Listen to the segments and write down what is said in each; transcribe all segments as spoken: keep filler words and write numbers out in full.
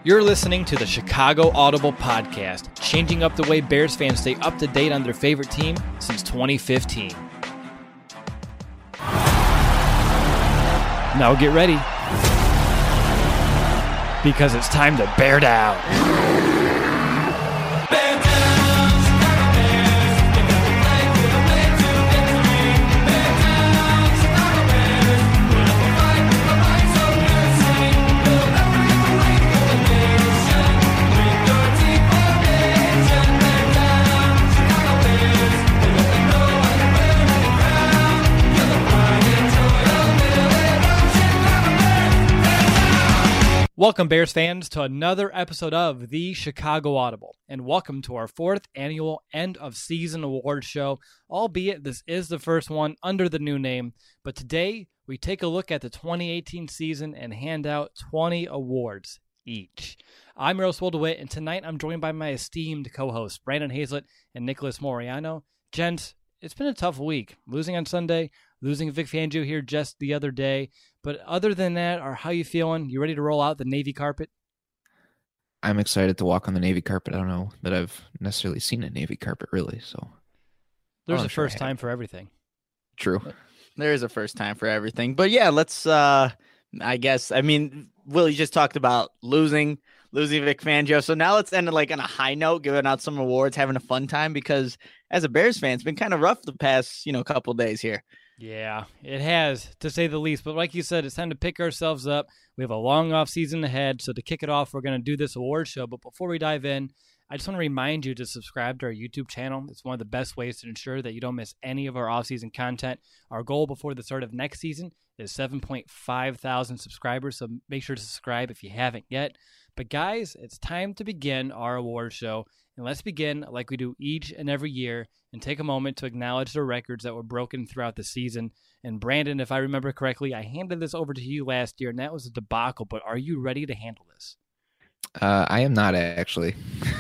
You're listening to the Chicago Audible Podcast, changing up the way Bears fans stay up to date on their favorite team since twenty fifteen. Now get ready, because it's time to bear down. Welcome, Bears fans, to another episode of the Chicago Audible, and welcome to our fourth annual end-of-season awards show, albeit this is the first one under the new name. But today, we take a look at the twenty eighteen season and hand out twenty awards each. I'm Earl Swoldewit, and tonight I'm joined by my esteemed co-hosts, Brandon Hazlett and Nicholas Moriano. Gents, it's been a tough week. Losing on Sunday, losing Vic Fangio here just the other day. But other than that, or how you feeling? You ready to roll out the Navy carpet? I'm excited to walk on the Navy carpet. I don't know that I've necessarily seen a Navy carpet, really. So there's a first time for everything. True. There is a first time for everything. But yeah, let's, uh, I guess, I mean, Will, you just talked about losing, losing Vic Fangio. So now let's end it like on a high note, giving out some awards, having a fun time, because as a Bears fan, it's been kind of rough the past, you know, couple of days here. Yeah, it has, to say the least. But like you said, it's time to pick ourselves up. We have a long off season ahead. So to kick it off, we're going to do this award show. But before we dive in, I just want to remind you to subscribe to our YouTube channel. It's one of the best ways to ensure that you don't miss any of our off-season content. Our goal before the start of next season is seven point five thousand subscribers. So make sure to subscribe if you haven't yet. But guys, it's time to begin our award show. And let's begin like we do each and every year and take a moment to acknowledge the records that were broken throughout the season. And Brandon, if I remember correctly, I handed this over to you last year, and that was a debacle. But are you ready to handle this? Uh, I am not, actually.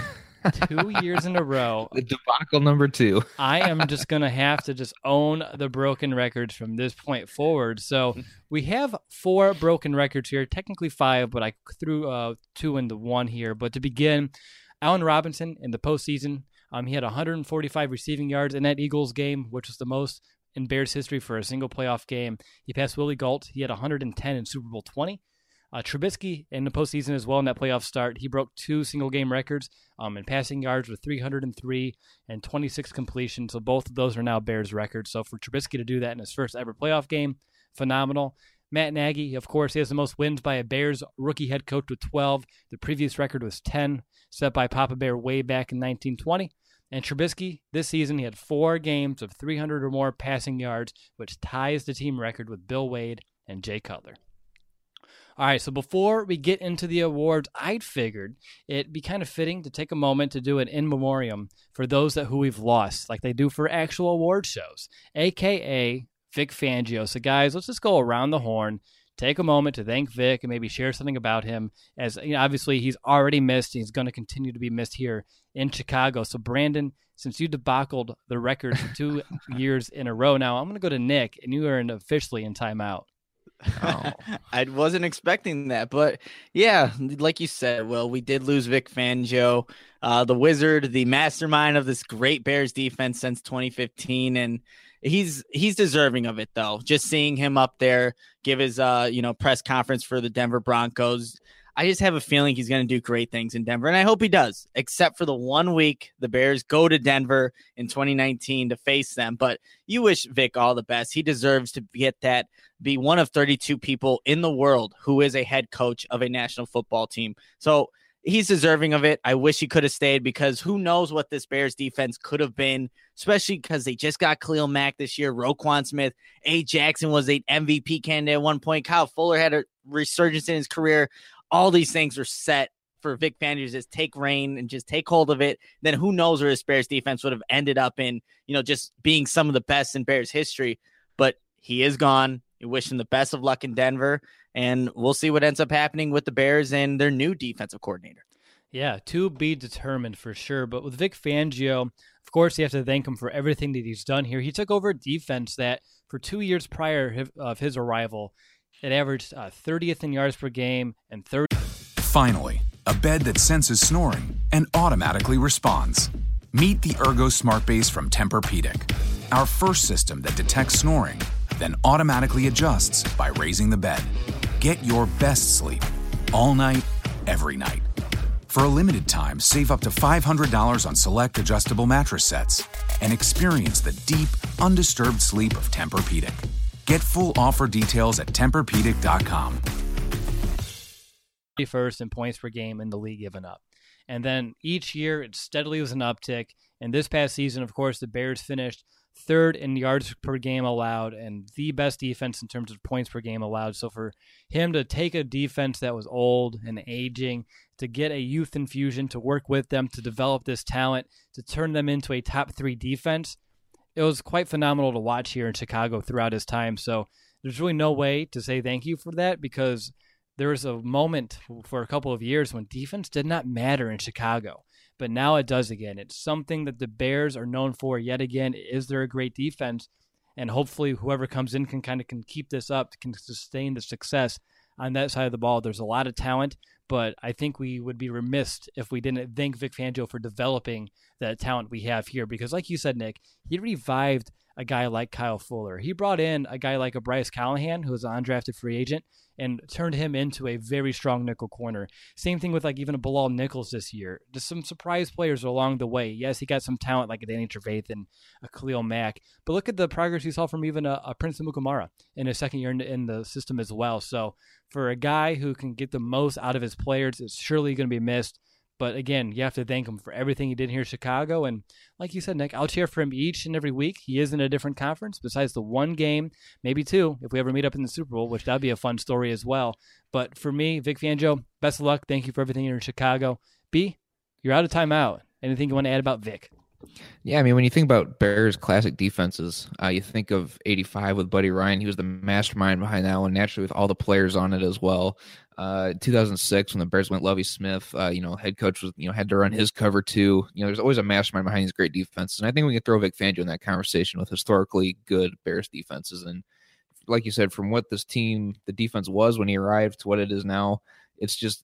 Two years in a row. The debacle number two. I am just going to have to just own the broken records from this point forward. So we have four broken records here, technically five, but I threw uh, two into one here. But to begin, Allen Robinson in the postseason, um, he had one hundred forty-five receiving yards in that Eagles game, which was the most in Bears history for a single playoff game. He passed Willie Gault. He had one hundred ten in Super Bowl twenty. Uh, Trubisky in the postseason as well in that playoff start. He broke two single-game records um, in passing yards with three hundred three and twenty-six completions. So both of those are now Bears records. So for Trubisky to do that in his first ever playoff game, phenomenal. Matt Nagy, of course, he has the most wins by a Bears rookie head coach with twelve. The previous record was ten, set by Papa Bear way back in nineteen twenty. And Trubisky, this season, he had four games of three hundred or more passing yards, which ties the team record with Bill Wade and Jay Cutler. All right, so before we get into the awards, I'd figured it'd be kind of fitting to take a moment to do an in memoriam for those that who we've lost, like they do for actual award shows, a k a. Vic Fangio. So guys, let's just go around the horn, take a moment to thank Vic and maybe share something about him, as you know, obviously he's already missed. He's going to continue to be missed here in Chicago. So Brandon, since you debacled the record for two years in a row now, I'm going to go to Nick, and you are in officially in timeout. Oh. I wasn't expecting that, but yeah, like you said, well, we did lose Vic Fangio, uh, the wizard, the mastermind of this great Bears defense since twenty fifteen, and he's he's deserving of it though. Just seeing him up there give his uh you know press conference for the Denver Broncos, I just have a feeling he's going to do great things in Denver, and I hope he does, except for the one week the Bears go to Denver in twenty nineteen to face them. But you wish Vic all the best. He deserves to get that, be one of thirty-two people in the world who is a head coach of a national football team. So he's deserving of it. I wish he could have stayed, because who knows what this Bears defense could have been, especially because they just got Khalil Mack this year, Roquan Smith, A. Jackson was an M V P candidate at one point, Kyle Fuller had a resurgence in his career. All these things are set for Vic Fangio to just take reign and just take hold of it. Then who knows where this Bears defense would have ended up in, you know, just being some of the best in Bears history. But he is gone. We wish him the best of luck in Denver, and we'll see what ends up happening with the Bears and their new defensive coordinator. Yeah, to be determined for sure. But with Vic Fangio, of course, you have to thank him for everything that he's done here. He took over a defense that for two years prior of his arrival, it averaged uh, thirtieth in yards per game and third. Finally, a bed that senses snoring and automatically responds. Meet the Ergo Smart Base from Tempur-Pedic, our first system that detects snoring, then automatically adjusts by raising the bed. Get your best sleep all night, every night. For a limited time, save up to five hundred dollars on select adjustable mattress sets and experience the deep, undisturbed sleep of Tempur-Pedic. Get full offer details at Tempur Pedic dot com. First in points per game in the league given up. And then each year it steadily was an uptick. And this past season, of course, the Bears finished third in yards per game allowed and the best defense in terms of points per game allowed. So for him to take a defense that was old and aging, to get a youth infusion, to work with them, to develop this talent, to turn them into a top three defense, it was quite phenomenal to watch here in Chicago throughout his time. So there's really no way to say thank you for that, because there was a moment for a couple of years when defense did not matter in Chicago. But now it does again. It's something that the Bears are known for yet again. Is there a great defense? And hopefully whoever comes in can kind of can keep this up, can sustain the success on that side of the ball. There's a lot of talent, but I think we would be remiss if we didn't thank Vic Fangio for developing that talent we have here. Because like you said, Nick, he revived a guy like Kyle Fuller. He brought in a guy like a Bryce Callahan, who was an undrafted free agent, and turned him into a very strong nickel corner. Same thing with like even a Bilal Nichols this year. Just some surprise players along the way. Yes, he got some talent like a Danny Trevathan, a Khalil Mack, but look at the progress he saw from even a, a Prince Amukamara in his second year in, in the system as well. So for a guy who can get the most out of his players, it's surely going to be missed. But again, you have to thank him for everything he did here in Chicago. And like you said, Nick, I'll cheer for him each and every week. He is in a different conference besides the one game, maybe two, if we ever meet up in the Super Bowl, which that'd be a fun story as well. But for me, Vic Fangio, best of luck. Thank you for everything here in Chicago. B, you're out of timeout. Anything you want to add about Vic? Yeah, I mean, when you think about Bears' classic defenses, uh, you think of eighty-five with Buddy Ryan. He was the mastermind behind that one, naturally with all the players on it as well. Uh, two thousand six, when the Bears went Lovie Smith, uh, you know, head coach was, you know, had to run his cover too. You know, there's always a mastermind behind these great defenses, and I think we can throw Vic Fangio in that conversation with historically good Bears defenses. And like you said, from what this team, the defense was when he arrived to what it is now, it's just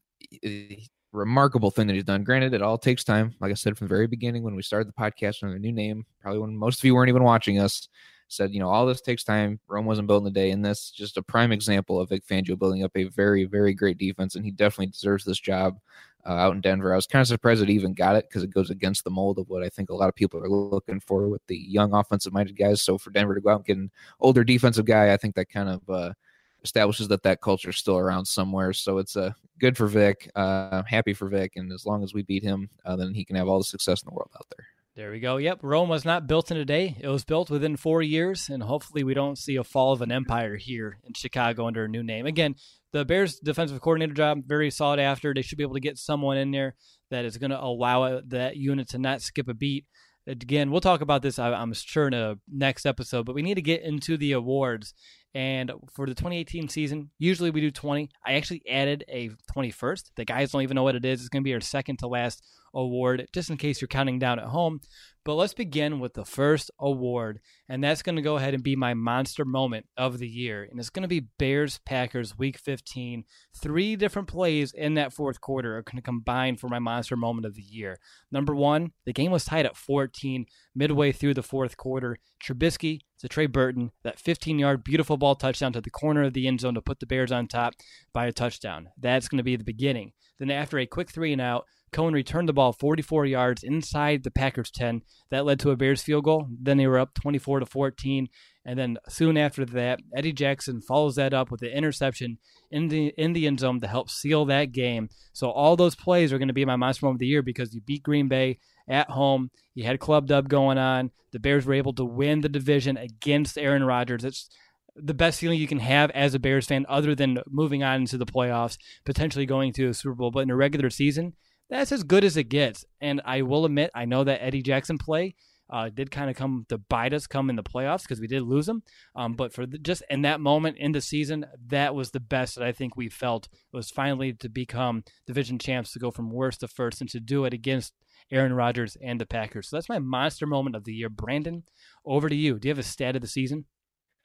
a remarkable thing that he's done. Granted, it all takes time. Like I said from the very beginning when we started the podcast under a new name, probably when most of you weren't even watching us, said, you know, all this takes time. Rome wasn't built in a day, and this is just a prime example of Vic Fangio building up a very, very great defense, and he definitely deserves this job uh, out in Denver. I was kind of surprised that he even got it because it goes against the mold of what I think a lot of people are looking for with the young offensive-minded guys. So for Denver to go out and get an older defensive guy, I think that kind of uh, establishes that that culture is still around somewhere. So it's uh, good for Vic. Uh, I'm happy for Vic, and as long as we beat him, uh, then he can have all the success in the world out there. There we go. Yep, Rome was not built in a day. It was built within four years, and hopefully we don't see a fall of an empire here in Chicago under a new name. Again, the Bears' defensive coordinator job, very sought after. They should be able to get someone in there that is going to allow that unit to not skip a beat. Again, we'll talk about this, I'm sure, in a next episode, but we need to get into the awards. And for the twenty eighteen season, usually we do twenty. I actually added a twenty-first. The guys don't even know what it is. It's going to be our second to last award, just in case you're counting down at home. But let's begin with the first award, and that's going to go ahead and be my monster moment of the year. And it's going to be Bears-Packers Week fifteen. Three different plays in that fourth quarter are going to combine for my monster moment of the year. Number one, the game was tied at fourteen midway through the fourth quarter. Trubisky to Trey Burton, that fifteen-yard beautiful ball touchdown to the corner of the end zone to put the Bears on top by a touchdown. That's going to be the beginning. Then after a quick three and out, Cohen returned the ball forty-four yards inside the Packers ten. That led to a Bears field goal. Then they were up twenty-four to fourteen. And then soon after that, Eddie Jackson follows that up with an interception in the in the end zone to help seal that game. So all those plays are going to be my monster moment of the year because you beat Green Bay at home. You had Club Dub going on. The Bears were able to win the division against Aaron Rodgers. It's the best feeling you can have as a Bears fan other than moving on into the playoffs, potentially going to a Super Bowl. But in a regular season, that's as good as it gets. And I will admit, I know that Eddie Jackson play uh, did kind of come to bite us come in the playoffs because we did lose him. Um, but for the, just in that moment in the season, that was the best that I think we felt was finally to become division champs, to go from worst to first and to do it against Aaron Rodgers and the Packers. So that's my monster moment of the year. Brandon, over to you. Do you have a stat of the season?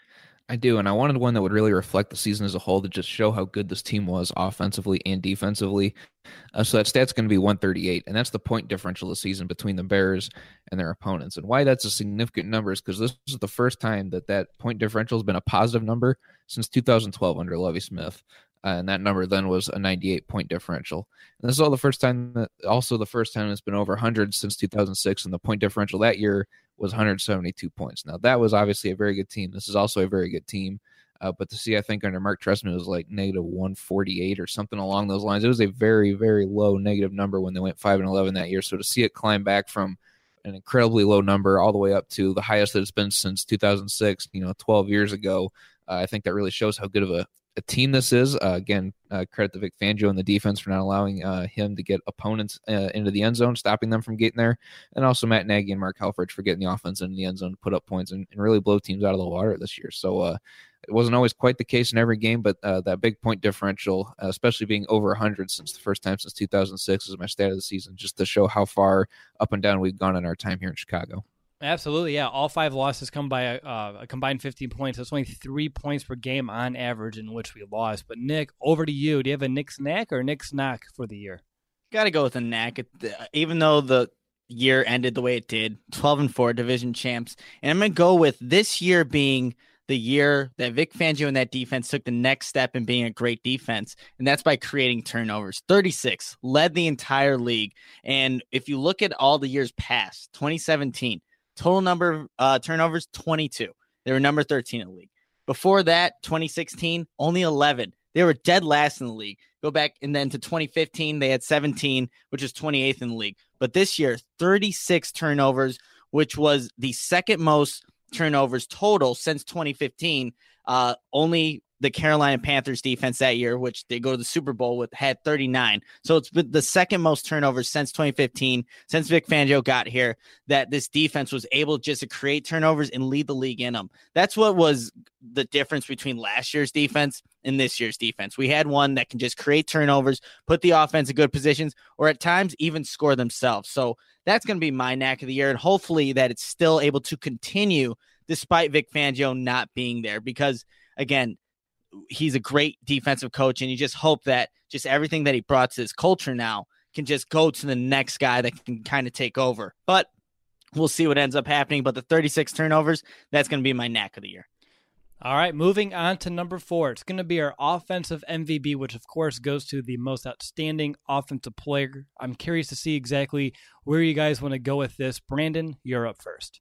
I do, and I wanted one that would really reflect the season as a whole to just show how good this team was offensively and defensively. Uh, so that stat's going to be one thirty-eight, and that's the point differential this season between the Bears and their opponents. And why that's a significant number is because this is the first time that that point differential has been a positive number since two thousand twelve under Lovie Smith. Uh, and that number then was a ninety-eight point differential. And this is all the first time that, also the first time it's been over one hundred since two thousand six, and the point differential that year was one hundred seventy-two points. Now, that was obviously a very good team. This is also a very good team. Uh, but to see, I think, under Mark Trestman, it was like negative one forty-eight or something along those lines. It was a very, very low negative number when they went five and eleven that year. So to see it climb back from an incredibly low number all the way up to the highest that it's been since two thousand six, you know, twelve years ago, uh, I think that really shows how good of a, a team this is. Uh, again, uh, credit to Vic Fangio and the defense for not allowing uh, him to get opponents uh, into the end zone, stopping them from getting there. And also Matt Nagy and Mark Helfrich for getting the offense into the end zone to put up points and, and really blow teams out of the water this year. So uh, it wasn't always quite the case in every game, but uh, that big point differential, uh, especially being over one hundred since the first time since two thousand six, is my stat of the season, just to show how far up and down we've gone in our time here in Chicago. Absolutely, yeah. All five losses come by a, uh, a combined fifteen points. That's only three points per game on average in which we lost. But, Nick, over to you. Do you have a Nick Snack or Nick Snack for the year? Got to go with a knack. Even though the year ended the way it did, twelve and four division champs. And I'm going to go with this year being the year that Vic Fangio and that defense took the next step in being a great defense, and that's by creating turnovers. thirty-six, led the entire league. And if you look at all the years past, twenty seventeen, total number of uh, turnovers, twenty-two. They were number thirteen in the league. Before that, twenty sixteen, only eleven. They were dead last in the league. Go back and then to twenty fifteen, they had seventeen, which is twenty-eighth in the league. But this year, thirty-six turnovers, which was the second most turnovers total since twenty fifteen. Uh, only the Carolina Panthers defense that year, which they go to the Super Bowl with, had thirty-nine. So it's been the second most turnovers since twenty fifteen, since Vic Fangio got here, that this defense was able just to create turnovers and lead the league in them. That's what was the difference between last year's defense and this year's defense. We had one that can just create turnovers, put the offense in good positions, or at times even score themselves. So that's going to be my knack of the year, and hopefully that it's still able to continue despite Vic Fangio not being there, because, again, he's a great defensive coach, and you just hope that just everything that he brought to this culture now can just go to the next guy that can kind of take over. But we'll see what ends up happening. But the thirty-six turnovers, that's going to be my knack of the year. All right, moving on to number four. It's going to be our offensive M V P, which, of course, goes to the most outstanding offensive player. I'm curious to see exactly where you guys want to go with this. Brandon, you're up first.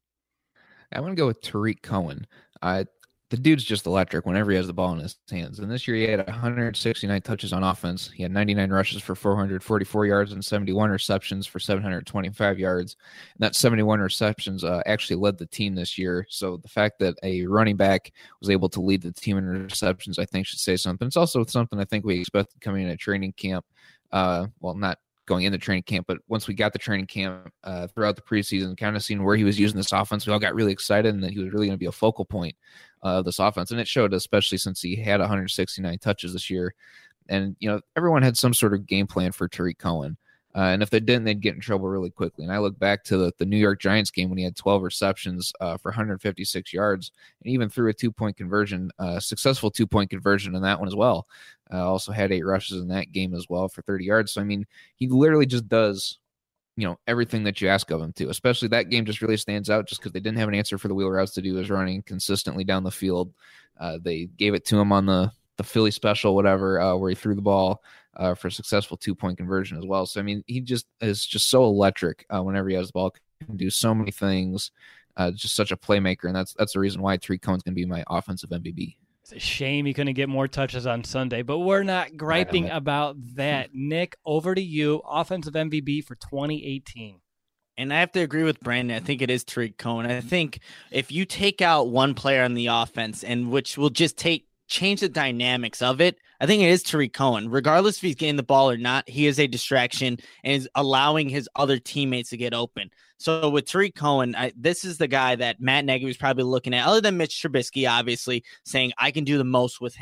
I want to go with Tariq Cohen. Uh, the dude's just electric whenever he has the ball in his hands. And this year he had one hundred sixty-nine touches on offense. He had ninety-nine rushes for four hundred forty-four yards and seventy-one receptions for seven hundred twenty-five yards. And that seventy-one receptions uh, actually led the team this year. So the fact that a running back was able to lead the team in receptions, I think, should say something. It's also something I think we expected coming in at training camp. Uh, well, not going into training camp, but once we got the training camp uh, throughout the preseason, kind of seeing where he was using this offense, we all got really excited and that he was really going to be a focal point uh, of this offense. And it showed, especially since he had one hundred sixty-nine touches this year. And, you know, everyone had some sort of game plan for Tariq Cohen. Uh, and if they didn't, they'd get in trouble really quickly. And I look back to the, the New York Giants game when he had twelve receptions uh, for one hundred fifty-six yards, and even threw a two-point conversion, uh, successful two-point conversion in that one as well. Uh, also had eight rushes in that game as well for thirty yards. So, I mean, he literally just does, you know, everything that you ask of him to. Especially that game just really stands out just because they didn't have an answer for the wheel routes to do his running consistently down the field. Uh, they gave it to him on the, the Philly special, whatever, uh, where he threw the ball Uh, for a successful two-point conversion as well. So, I mean, he just is just so electric uh, whenever he has the ball. Can do so many things. Uh, just such a playmaker, and that's that's the reason why Tariq Cohen's going to be my offensive M V P. It's a shame he couldn't get more touches on Sunday, but we're not griping about that. Nick, over to you. Offensive M V P for twenty eighteen. And I have to agree with Brandon. I think it is Tariq Cohen. I think if you take out one player on the offense, and which will just take change the dynamics of it, I think it is Tariq Cohen. Regardless if he's getting the ball or not, he is a distraction and is allowing his other teammates to get open. So with Tariq Cohen, I, this is the guy that Matt Nagy was probably looking at, other than Mitch Trubisky, obviously, saying, I can do the most with him.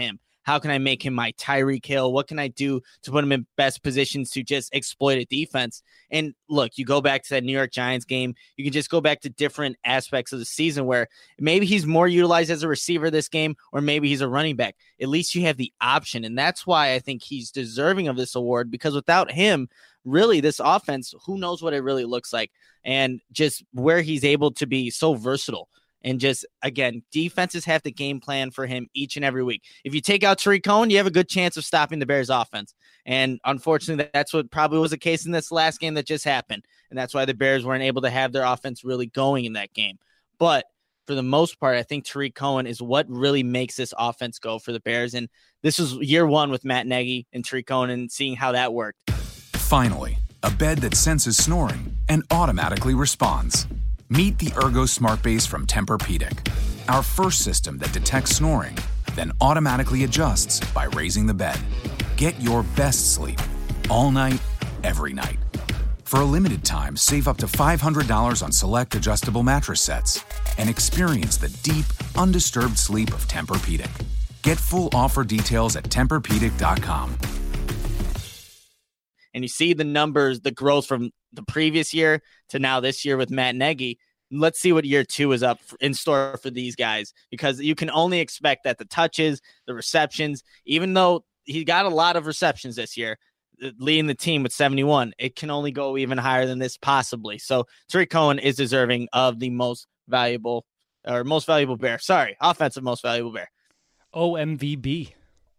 How can I make him my Tyreek Hill? What can I do to put him in best positions to just exploit a defense? And look, you go back to that New York Giants game. You can just go back to different aspects of the season where maybe he's more utilized as a receiver this game, or maybe he's a running back. At least you have the option. And that's why I think he's deserving of this award, because without him, really, this offense, who knows what it really looks like, and just where he's able to be so versatile. And just, again, defenses have to game plan for him each and every week. If you take out Tarik Cohen, you have a good chance of stopping the Bears offense. And unfortunately, that's what probably was the case in this last game that just happened. And that's why the Bears weren't able to have their offense really going in that game. But for the most part, I think Tarik Cohen is what really makes this offense go for the Bears. And this was year one with Matt Nagy and Tarik Cohen and seeing how that worked. Finally, a bed that senses snoring and automatically responds. Meet the Ergo Smart Base from Tempur-Pedic, our first system that detects snoring, then automatically adjusts by raising the bed. Get your best sleep all night, every night. For a limited time, save up to five hundred dollars on select adjustable mattress sets and experience the deep, undisturbed sleep of Tempur-Pedic. Get full offer details at Tempur Pedic dot com. And you see the numbers, the growth from the previous year to now this year with Matt Nagy. Let's see what year two is up in store for these guys, because you can only expect that the touches, the receptions, even though he got a lot of receptions this year, leading the team with seventy-one, it can only go even higher than this possibly. So Tarik Cohen is deserving of the most valuable or most valuable Bear. Sorry, offensive most valuable Bear. O M V B.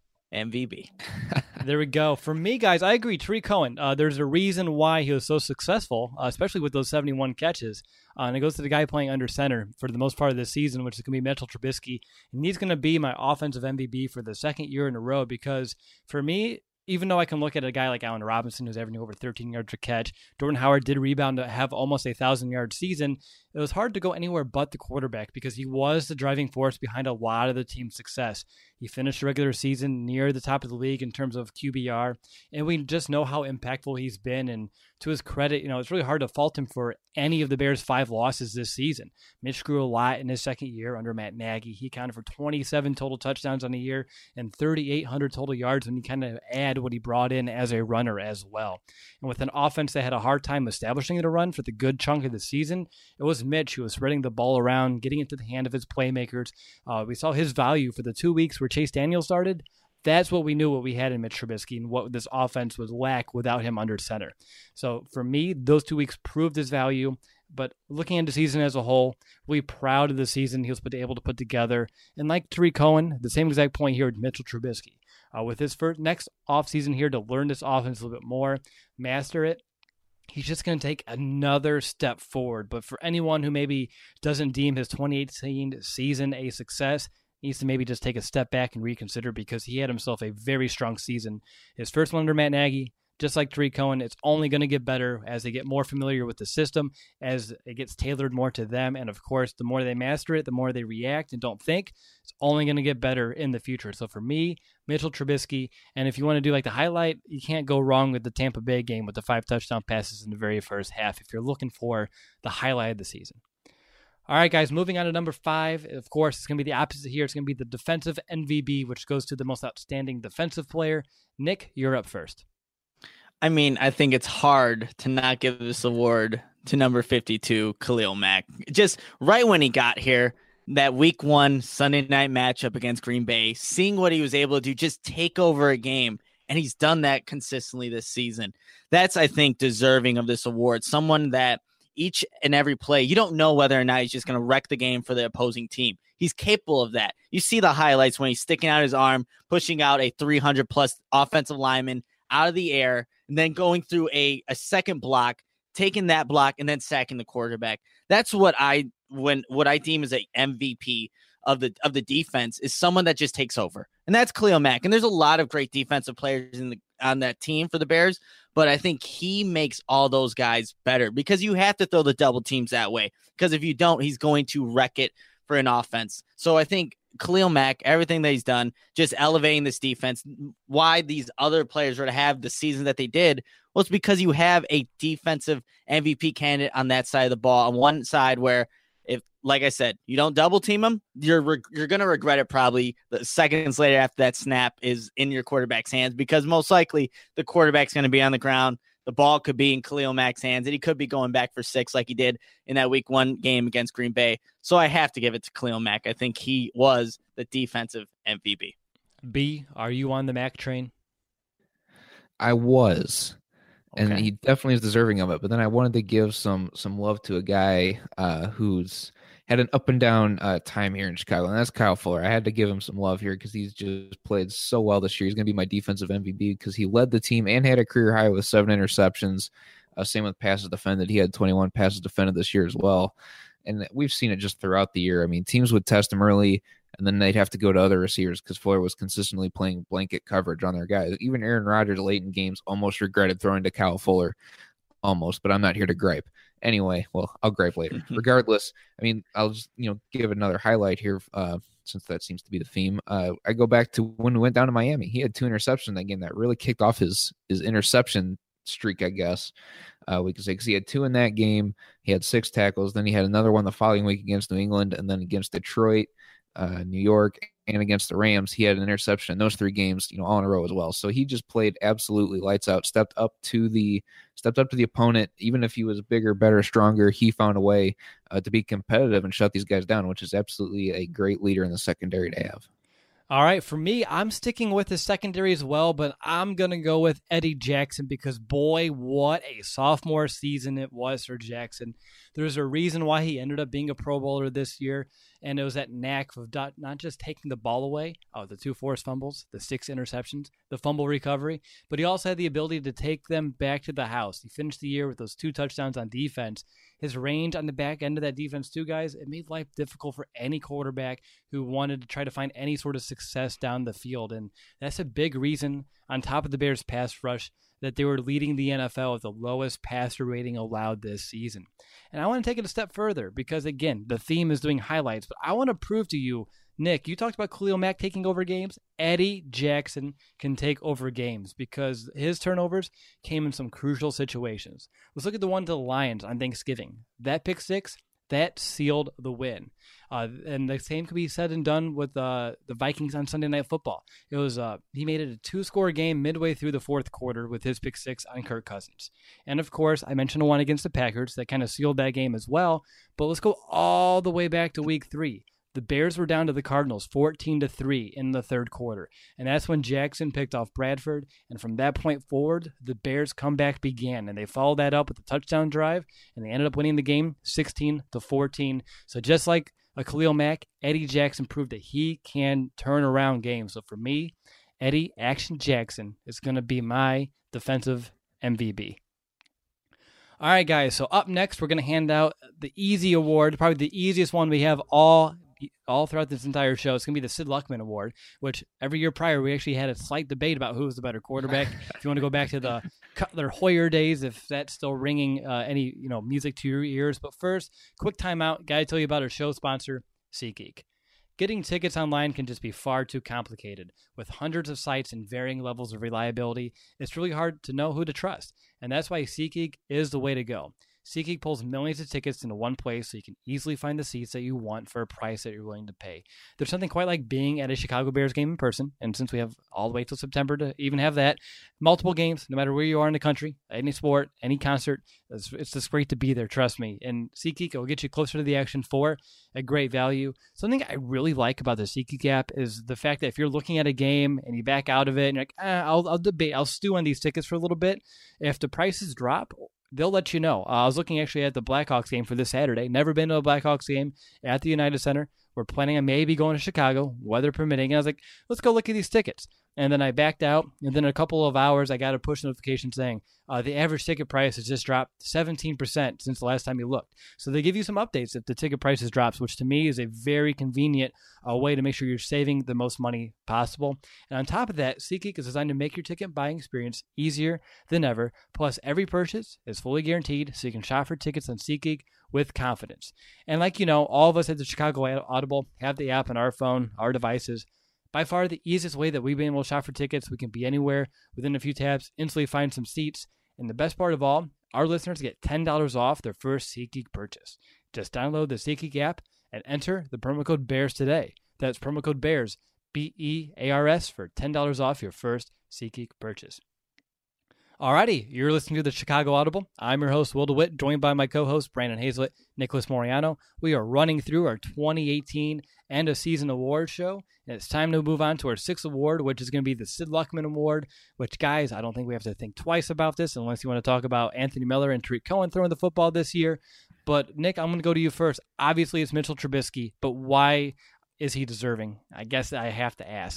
M V B. There we go. For me, guys, I agree. Tarik Cohen, uh, there's a reason why he was so successful, uh, especially with those seventy-one catches. Uh, and it goes to the guy playing under center for the most part of this season, which is going to be Mitchell Trubisky. And he's going to be my offensive M V B for the second year in a row, because for me, even though I can look at a guy like Allen Robinson, who's averaging over thirteen yards per catch, Jordan Howard did rebound to have almost a one thousand-yard season. It was hard to go anywhere but the quarterback, because he was the driving force behind a lot of the team's success. He finished the regular season near the top of the league in terms of Q B R, and we just know how impactful he's been. And to his credit, you know, it's really hard to fault him for any of the Bears' five losses this season. Mitch grew a lot in his second year under Matt Nagy. He accounted for twenty-seven total touchdowns on the year and thirty-eight hundred total yards when you kind of add what he brought in as a runner as well. And with an offense that had a hard time establishing the run for the good chunk of the season, it was Mitch who was spreading the ball around, getting into the hand of his playmakers. Uh, we saw his value for the two weeks where Chase Daniel started. That's what we knew what we had in Mitch Trubisky and what this offense was lack without him under center. So for me, those two weeks proved his value. But looking at the season as a whole, really proud of the season he was able to put together. And like Tarik Cohen, the same exact point here with Mitchell Trubisky. Uh, with his first next offseason here to learn this offense a little bit more, master it, he's just going to take another step forward. But for anyone who maybe doesn't deem his twenty eighteen season a success, needs to maybe just take a step back and reconsider, because he had himself a very strong season. His first one under Matt Nagy, just like Tarik Cohen, it's only going to get better as they get more familiar with the system, as it gets tailored more to them. And of course, the more they master it, the more they react and don't think, it's only going to get better in the future. So for me, Mitchell Trubisky. And if you want to do like the highlight, you can't go wrong with the Tampa Bay game with the five touchdown passes in the very first half if you're looking for the highlight of the season. All right, guys, moving on to number five. Of course, it's going to be the opposite here. It's going to be the defensive M V B, which goes to the most outstanding defensive player. Nick, you're up first. I mean, I think it's hard to not give this award to number fifty-two, Khalil Mack. Just right when he got here, that week one Sunday night matchup against Green Bay, seeing what he was able to do, just take over a game. And he's done that consistently this season. That's, I think, deserving of this award. Someone that each and every play, you don't know whether or not he's just going to wreck the game for the opposing team. He's capable of that. You see the highlights when he's sticking out his arm, pushing out a three hundred plus offensive lineman out of the air, and then going through a, a second block, taking that block, and then sacking the quarterback. That's what I when what I deem as a M V P of the of the defense, is someone that just takes over. And that's Khalil Mack. And there's a lot of great defensive players in the on that team for the Bears, but I think he makes all those guys better, because you have to throw the double teams that way, because if you don't, he's going to wreck it for an offense. So I think Khalil Mack, everything that he's done, just elevating this defense, why these other players were to have the season that they did, well, it's because you have a defensive M V P candidate on that side of the ball. On one side where if, like I said, you don't double team him, you're re- you're going to regret it probably the seconds later after that snap is in your quarterback's hands, because most likely the quarterback's going to be on the ground. The ball could be in Khalil Mack's hands, and he could be going back for six like he did in that week one game against Green Bay. So I have to give it to Khalil Mack. I think he was the defensive M V P. B, are you on the Mack train? I was. And Okay. he definitely is deserving of it. But then I wanted to give some some love to a guy uh, who's had an up and down uh, time here in Chicago, and that's Kyle Fuller. I had to give him some love here because he's just played so well this year. He's going to be my defensive M V P because he led the team and had a career high with seven interceptions. Uh, same with passes defended. He had twenty-one passes defended this year as well. And we've seen it just throughout the year. I mean, teams would test him early, and then they'd have to go to other receivers because Fuller was consistently playing blanket coverage on their guys. Even Aaron Rodgers late in games almost regretted throwing to Kyle Fuller. Almost, but I'm not here to gripe. Anyway, well, I'll gripe later. Regardless, I mean, I'll just, you know, give another highlight here uh, since that seems to be the theme. Uh, I go back to when we went down to Miami. He had two interceptions in that game that really kicked off his his interception streak, I guess. Uh, we could say, because he had two in that game. He had six tackles. Then he had another one the following week against New England, and then against Detroit, uh, New York, and against the Rams. He had an interception in those three games, you know, all in a row as well. So he just played absolutely lights out, stepped up to the stepped up to the opponent. Even if he was bigger, better, stronger, he found a way uh, to be competitive and shut these guys down, which is absolutely a great leader in the secondary to have. All right, for me, I'm sticking with the secondary as well, but I'm going to go with Eddie Jackson because, boy, what a sophomore season it was for Jackson. There's a reason why he ended up being a Pro Bowler this year, and it was that knack of not just taking the ball away, oh, the two forced fumbles, the six interceptions, the fumble recovery, but he also had the ability to take them back to the house. He finished the year with those two touchdowns on defense. His range on the back end of that defense, too, guys, it made life difficult for any quarterback who wanted to try to find any sort of success down the field. And that's a big reason, on top of the Bears' pass rush, that they were leading the N F L with the lowest passer rating allowed this season. And I want to take it a step further because, again, the theme is doing highlights, but I want to prove to you, Nick, you talked about Khalil Mack taking over games. Eddie Jackson can take over games because his turnovers came in some crucial situations. Let's look at the one to the Lions on Thanksgiving. That pick six, that sealed the win. Uh, and the same could be said and done with uh, the Vikings on Sunday Night Football. It was uh, he made it a two-score game midway through the fourth quarter with his pick six on Kirk Cousins. And, of course, I mentioned the one against the Packers that kind of sealed that game as well. But let's go all the way back to week three. The Bears were down to the Cardinals fourteen to three in the third quarter. And that's when Jackson picked off Bradford. And from that point forward, the Bears' comeback began. And they followed that up with a touchdown drive. And they ended up winning the game sixteen to fourteen. So just like a Khalil Mack, Eddie Jackson proved that he can turn around games. So for me, Eddie Action Jackson is going to be my defensive M V P. All right, guys. So up next, we're going to hand out the easy award, probably the easiest one we have all all throughout this entire show. It's going to be the Sid Luckman Award, which every year prior, we actually had a slight debate about who was the better quarterback. If you want to go back to the Cutler Hoyer days, if that's still ringing uh, any you know music to your ears. But first, quick timeout. Got to tell you about our show sponsor, SeatGeek. Getting tickets online can just be far too complicated. With hundreds of sites and varying levels of reliability, it's really hard to know who to trust. And that's why SeatGeek is the way to go. SeatGeek pulls millions of tickets into one place so you can easily find the seats that you want for a price that you're willing to pay. There's something quite like being at a Chicago Bears game in person, and since we have all the way till September to even have that, multiple games, no matter where you are in the country, any sport, any concert, it's, it's just great to be there, trust me. And SeatGeek will get you closer to the action for a great value. Something I really like about the SeatGeek app is the fact that if you're looking at a game and you back out of it and you're like, eh, I'll, I'll debate, I'll stew on these tickets for a little bit, if the prices drop, they'll let you know. Uh, I was looking actually at the Blackhawks game for this Saturday. Never been to a Blackhawks game at the United Center. We're planning on maybe going to Chicago, weather permitting. And I was like, let's go look at these tickets. And then I backed out. And then in a couple of hours, I got a push notification saying uh, the average ticket price has just dropped seventeen percent since the last time you looked. So they give you some updates if the ticket prices drops, which to me is a very convenient uh, way to make sure you're saving the most money possible. And on top of that, SeatGeek is designed to make your ticket buying experience easier than ever. Plus, every purchase is fully guaranteed, so you can shop for tickets on SeatGeek with confidence. And like you know, all of us at the Chicago Audible have the app on our phone, our devices. By far the easiest way that we've been able to shop for tickets. We can be anywhere within a few taps, instantly find some seats. And the best part of all, our listeners get ten dollars off their first SeatGeek purchase. Just download the SeatGeek app and enter the promo code BEARS today. That's promo code BEARS, B E A R S, for ten dollars off your first SeatGeek purchase. Alrighty, you're listening to the Chicago Audible. I'm your host, Will DeWitt, joined by my co-hosts, Brandon Hazlett, Nicholas Moriano. We are running through our twenty eighteen End of Season Award show, and it's time to move on to our sixth award, which is going to be the Sid Luckman Award, which, guys, I don't think we have to think twice about this unless you want to talk about Anthony Miller and Tariq Cohen throwing the football this year. But, Nick, I'm going to go to you first. Obviously, it's Mitchell Trubisky, but why is he deserving? I guess I have to ask.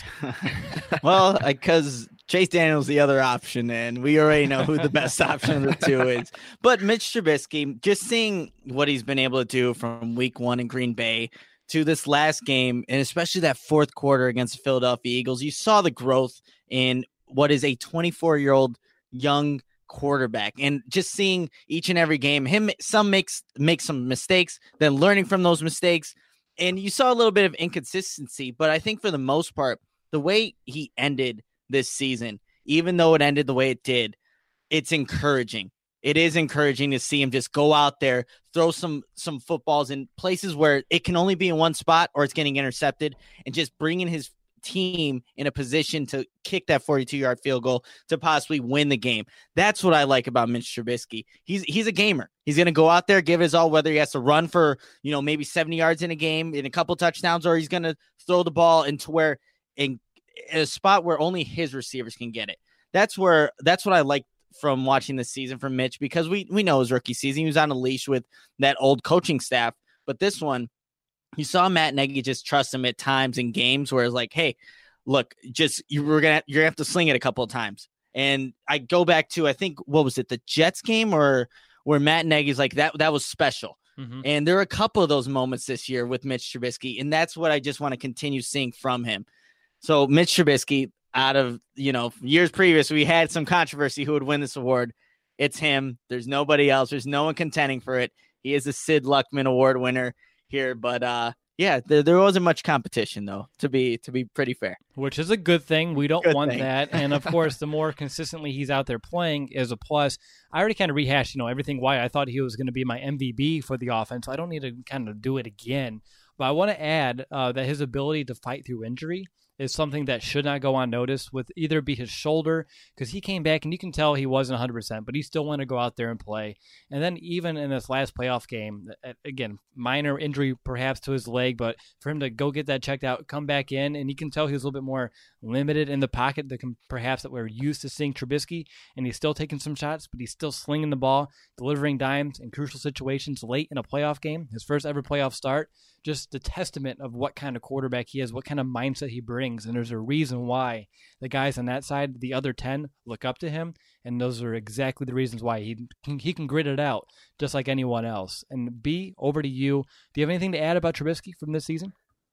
Well, because Chase Daniel's the other option, and we already know who the best option of the two is. But Mitch Trubisky, just seeing what he's been able to do from week one in Green Bay to this last game, and especially that fourth quarter against the Philadelphia Eagles, you saw the growth in what is a twenty-four-year-old young quarterback, and just seeing each and every game, him some makes make some mistakes, then learning from those mistakes. And you saw a little bit of inconsistency, but I think for the most part, the way he ended this season, even though it ended the way it did, it's encouraging. It is encouraging to see him just go out there, throw some some footballs in places where it can only be in one spot or it's getting intercepted, and just bringing his team in a position to kick that forty-two-yard field goal to possibly win the game. That's what I like about Mitch Trubisky. He's he's a gamer. He's going to go out there, give his all, whether he has to run for, you know, maybe seventy yards in a game, in a couple touchdowns, or he's going to throw the ball into where in, in a spot where only his receivers can get it. That's where that's what I like from watching this season from Mitch, because we we know his rookie season, he was on a leash with that old coaching staff, but this one, you saw Matt Nagy just trust him at times in games where it's like, hey, look, just you were gonna you're gonna have to sling it a couple of times. And I go back to, I think, what was it, the Jets game, or where Matt Nagy's like, that that was special. Mm-hmm. And there are a couple of those moments this year with Mitch Trubisky, and that's what I just want to continue seeing from him. So Mitch Trubisky, out of, you know, years previous, we had some controversy who would win this award. It's him. There's nobody else. There's no one contending for it. He is a Sid Luckman Award winner here, but uh yeah, there, there wasn't much competition, though, to be to be pretty fair. Which is a good thing. We don't good want thing. that. And, of course, the more consistently he's out there playing is a plus. I already kind of rehashed, you know, everything why I thought he was going to be my M V P for the offense. So I don't need to kind of do it again. But I want to add uh, that his ability to fight through injury is something that should not go unnoticed, with either be his shoulder, because he came back and you can tell he wasn't one hundred percent, but he still wanted to go out there and play. And then even in this last playoff game, again, minor injury perhaps to his leg, but for him to go get that checked out, come back in, and you can tell he was a little bit more limited in the pocket than perhaps that we're used to seeing Trubisky, and he's still taking some shots, but he's still slinging the ball, delivering dimes in crucial situations late in a playoff game, his first ever playoff start. Just the testament of what kind of quarterback he is, what kind of mindset he brings. And there's a reason why the guys on that side, the other ten, look up to him. And those are exactly the reasons why he can, he can grit it out just like anyone else. And B, over to you. Do you have anything to add about Trubisky from this season?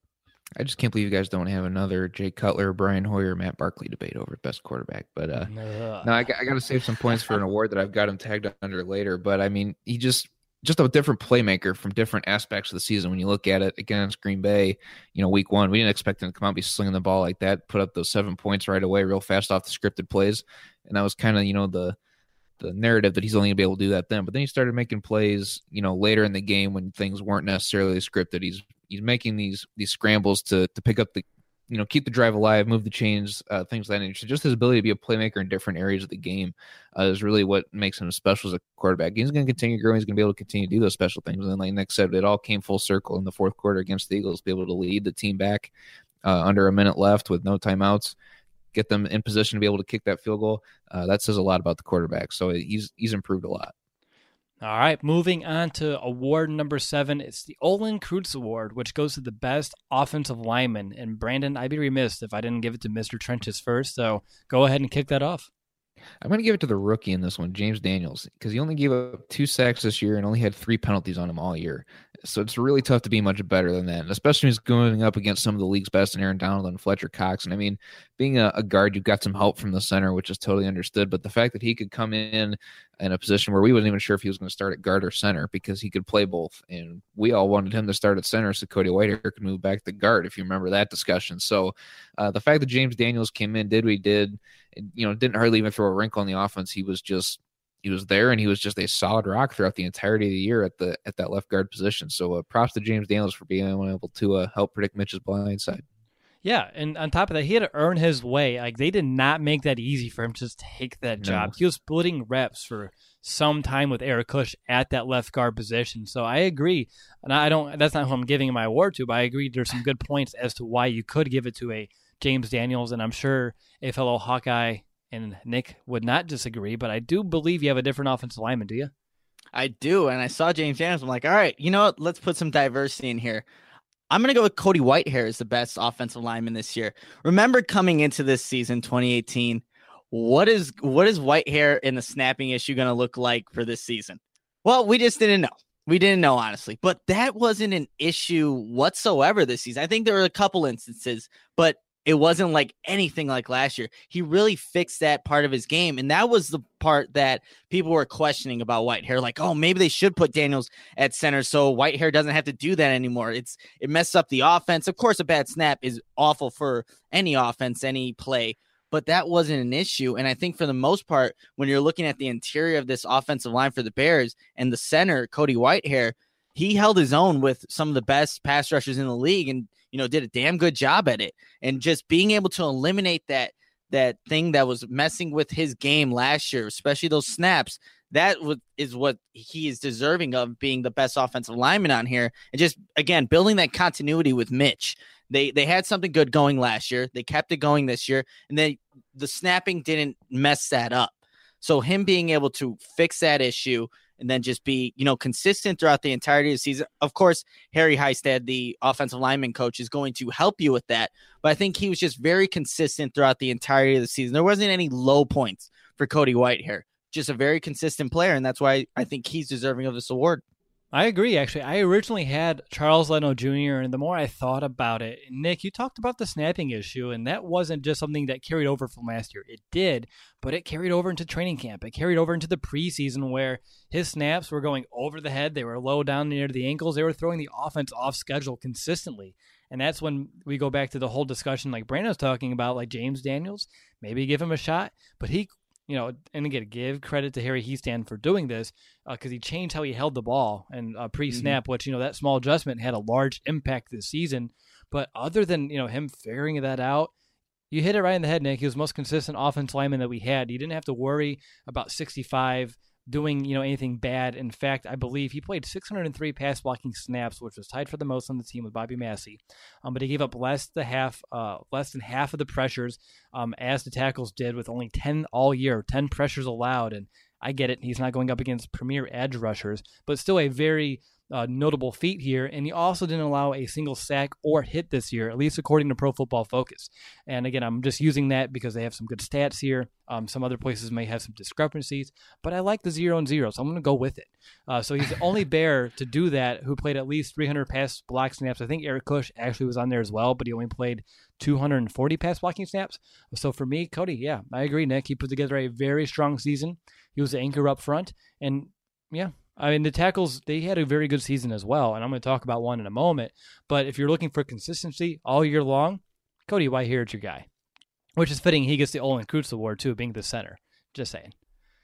I just can't believe you guys don't have another Jay Cutler, Brian Hoyer, Matt Barkley debate over best quarterback. But uh, no, I, I got to save some points for an award that I've got him tagged under later. But I mean, he just... just a different playmaker from different aspects of the season. When you look at it against Green Bay, you know, week one, we didn't expect him to come out and be slinging the ball like that, put up those seven points right away, real fast off the scripted plays. And that was kind of, you know, the the narrative that he's only going to be able to do that then. But then he started making plays, you know, later in the game when things weren't necessarily scripted. He's he's making these these scrambles to to pick up the, you know, keep the drive alive, move the chains, uh, things like that nature. So just his ability to be a playmaker in different areas of the game uh, is really what makes him special as a quarterback. He's going to continue growing. He's going to be able to continue to do those special things. And then, like Nick said, it all came full circle in the fourth quarter against the Eagles, be able to lead the team back uh, under a minute left with no timeouts, get them in position to be able to kick that field goal. Uh, that says a lot about the quarterback. So he's he's improved a lot. All right, moving on to award number seven. It's the Olin Kreutz Award, which goes to the best offensive lineman. And Brandon, I'd be remiss if I didn't give it to Mister Trenches first, so go ahead and kick that off. I'm going to give it to the rookie in this one, James Daniels, because he only gave up two sacks this year and only had three penalties on him all year. So it's really tough to be much better than that, and especially when he's going up against some of the league's best, and Aaron Donald and Fletcher Cox. And I mean, being a, a guard, you've got some help from the center, which is totally understood. But the fact that he could come in in a position where we wasn't even sure if he was going to start at guard or center, because he could play both, and we all wanted him to start at center so Cody Whitehair could move back to guard, if you remember that discussion. So uh, the fact that James Daniels came in, did what he did, you know, didn't hardly even throw a wrinkle on the offense. He was just he was there, and he was just a solid rock throughout the entirety of the year at the at that left guard position. So uh, props to James Daniels for being able to uh, help predict Mitch's blind side. Yeah, and on top of that, he had to earn his way. Like, they did not make that easy for him to just take that job. No. He was splitting reps for some time with Eric Kush at that left guard position. So I agree, and I don't. That's not who I'm giving my award to, but I agree there's some good points as to why you could give it to a James Daniels, and I'm sure a fellow Hawkeye and Nick would not disagree. But I do believe you have a different offensive lineman, do you? I do, and I saw James Daniels. I'm like, all right, you know what? Let's put some diversity in here. I'm going to go with Cody Whitehair as the best offensive lineman this year. Remember coming into this season, twenty eighteen, what is what is Whitehair in the snapping issue going to look like for this season? Well, we just didn't know. We didn't know, honestly. But that wasn't an issue whatsoever this season. I think there were a couple instances, but it wasn't like anything like last year. He really fixed that part of his game. And that was the part that people were questioning about Whitehair. Like, oh, maybe they should put Daniels at center so Whitehair doesn't have to do that anymore. It's It messes up the offense. Of course, a bad snap is awful for any offense, any play. But that wasn't an issue. And I think for the most part, when you're looking at the interior of this offensive line for the Bears and the center, Cody Whitehair, he held his own with some of the best pass rushers in the league and, you know, did a damn good job at it. And just being able to eliminate that that thing that was messing with his game last year, especially those snaps, that is what he is deserving of, being the best offensive lineman on here. And just, again, building that continuity with Mitch. They they had something good going last year. They kept it going this year. And then the snapping didn't mess that up. So him being able to fix that issue and then just be, you know, consistent throughout the entirety of the season. Of course, Harry Heistad, the offensive lineman coach, is going to help you with that. But I think he was just very consistent throughout the entirety of the season. There wasn't any low points for Cody Whitehair. Just a very consistent player, and that's why I think he's deserving of this award. I agree, actually. I originally had Charles Leno Junior, and the more I thought about it, Nick, you talked about the snapping issue, and that wasn't just something that carried over from last year. It did, but it carried over into training camp. It carried over into the preseason where his snaps were going over the head. They were low down near the ankles. They were throwing the offense off schedule consistently. And that's when we go back to the whole discussion like Brandon was talking about, like James Daniels, maybe give him a shot, but he You know, and again, give credit to Harry Heastan for doing this because uh, he changed how he held the ball and uh, pre-snap, mm-hmm. which, you know, that small adjustment had a large impact this season. But other than, you know, him figuring that out, you hit it right in the head, Nick. He was the most consistent offensive lineman that we had. You didn't have to worry about sixty-five doing, you know, anything bad. In fact, I believe he played six hundred three pass blocking snaps, which was tied for the most on the team with Bobby Massey. Um, but he gave up less than half, uh, less than half of the pressures, um, as the tackles did, with only ten all year, ten pressures allowed. And I get it, he's not going up against premier edge rushers, but still a very uh, notable feat here. And he also didn't allow a single sack or hit this year, at least according to Pro Football Focus. And again, I'm just using that because they have some good stats here. Um, some other places may have some discrepancies, but I like the zero and zero, so I'm going to go with it. Uh, so he's the only Bear to do that who played at least three hundred pass block snaps. I think Eric Kush actually was on there as well, but he only played two hundred forty pass blocking snaps. So for me, Cody, yeah, I agree, Nick. He put together a very strong season. He was the anchor up front, and yeah, I mean, the tackles, they had a very good season as well, and I'm going to talk about one in a moment. But if you're looking for consistency all year long, Cody Whitehair is your guy, which is fitting. He gets the Olin Kreutz Award, too, being the center. Just saying.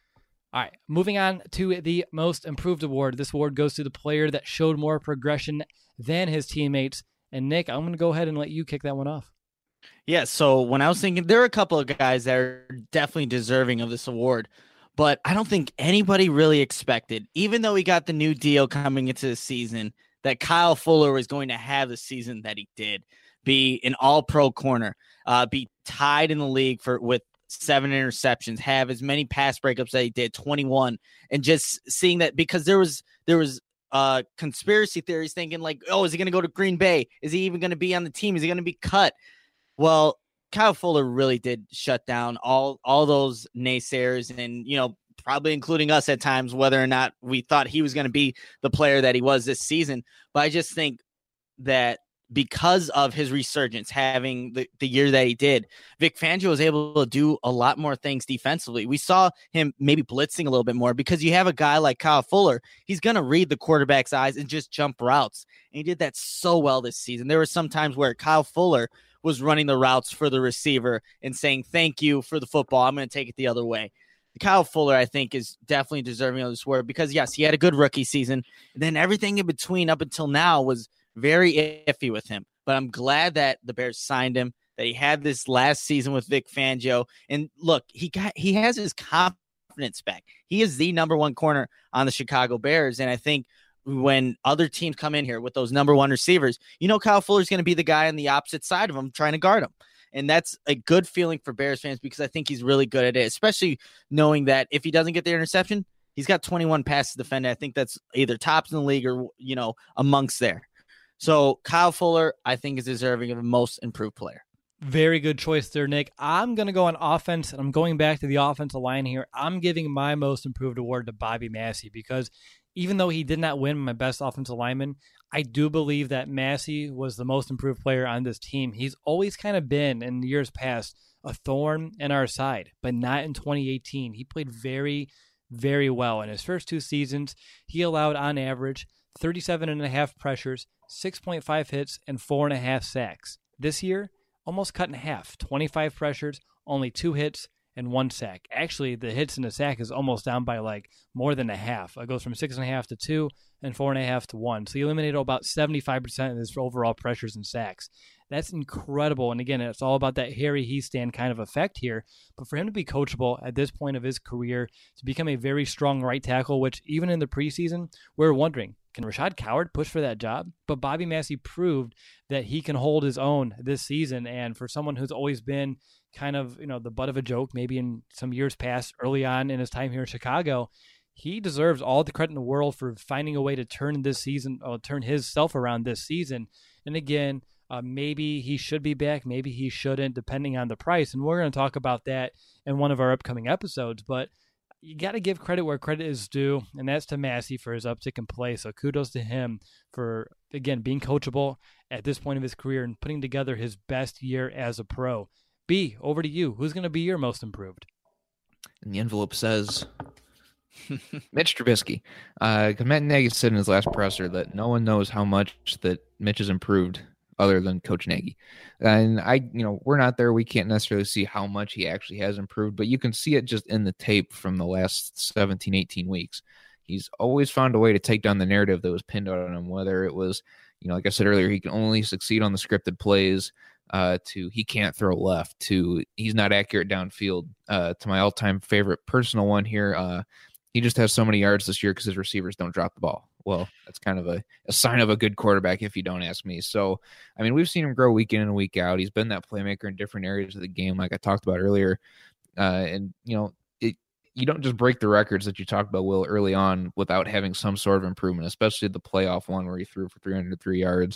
All right, moving on to the Most Improved Award. This award goes to the player that showed more progression than his teammates. And, Nick, I'm going to go ahead and let you kick that one off. Yeah, so when I was thinking, there are a couple of guys that are definitely deserving of this award. But I don't think anybody really expected, even though he got the new deal coming into the season, that Kyle Fuller was going to have the season that he did, be an all-pro corner, uh, be tied in the league for with seven interceptions, have as many pass breakups that he did, twenty-one, and just seeing that because there was there was uh, conspiracy theories thinking like, oh, is he going to go to Green Bay? Is he even going to be on the team? Is he going to be cut? Well, Kyle Fuller really did shut down all all those naysayers and, you know, probably including us at times, whether or not we thought he was going to be the player that he was this season. But I just think that because of his resurgence, having the, the year that he did, Vic Fangio was able to do a lot more things defensively. We saw him maybe blitzing a little bit more because you have a guy like Kyle Fuller. He's going to read the quarterback's eyes and just jump routes. And he did that so well this season. There were some times where Kyle Fuller was running the routes for the receiver and saying, thank you for the football. I'm going to take it the other way. Kyle Fuller, I think, is definitely deserving of this word because, yes, he had a good rookie season. And then everything in between up until now was very iffy with him. But I'm glad that the Bears signed him, that he had this last season with Vic Fangio. And look, he got he has his confidence back. He is the number one corner on the Chicago Bears. And I think when other teams come in here with those number one receivers, you know Kyle Fuller is going to be the guy on the opposite side of him trying to guard him. And that's a good feeling for Bears fans because I think he's really good at it, especially knowing that if he doesn't get the interception, he's got twenty-one passes defended. I think that's either tops in the league or, you know, amongst there. So Kyle Fuller, I think, is deserving of a most improved player. Very good choice there, Nick. I'm going to go on offense, and I'm going back to the offensive line here. I'm giving my most improved award to Bobby Massey because even though he did not win my best offensive lineman, I do believe that Massey was the most improved player on this team. He's always kind of been, in years past, a thorn in our side, but not in twenty eighteen. He played very, very well. In his first two seasons, he allowed, on average, thirty-seven and a half pressures, six point five hits, and four and a half sacks. This year, almost cut in half, twenty-five pressures, only two hits, and one sack. Actually, the hits and the sack is almost down by like more than a half. It goes from six and a half to two and four and a half to one. So he eliminated about seventy-five percent of his overall pressures and sacks. That's incredible. And again, it's all about that Harry Hiestand kind of effect here. But for him to be coachable at this point of his career, to become a very strong right tackle, which even in the preseason, we we're wondering, can Rashad Coward push for that job? But Bobby Massey proved that he can hold his own this season. And for someone who's always been kind of, you know, the butt of a joke, maybe in some years past, early on in his time here in Chicago, he deserves all the credit in the world for finding a way to turn this season, or turn his self around this season. And again, uh, maybe he should be back, maybe he shouldn't, depending on the price. And we're going to talk about that in one of our upcoming episodes. But you got to give credit where credit is due, and that's to Massey for his uptick in play. So kudos to him for, again, being coachable at this point of his career and putting together his best year as a pro. B, over to you. Who's going to be your most improved? And the envelope says Mitch Trubisky. Uh, Matt Nagy said in his last presser that no one knows how much that Mitch has improved other than Coach Nagy. And I, you know, we're not there. We can't necessarily see how much he actually has improved, but you can see it just in the tape from the last seventeen, eighteen weeks. He's always found a way to take down the narrative that was pinned on him, whether it was, you know, like I said earlier, he can only succeed on the scripted plays, uh, to he can't throw left, to he's not accurate downfield, uh, to my all-time favorite personal one here. Uh, he just has so many yards this year because his receivers don't drop the ball. Well, that's kind of a, a sign of a good quarterback if you don't ask me. So, I mean, we've seen him grow week in and week out. He's been that playmaker in different areas of the game, like I talked about earlier. Uh, and, you know, it, you don't just break the records that you talked about, Will, early on without having some sort of improvement, especially the playoff one where he threw for three hundred three yards.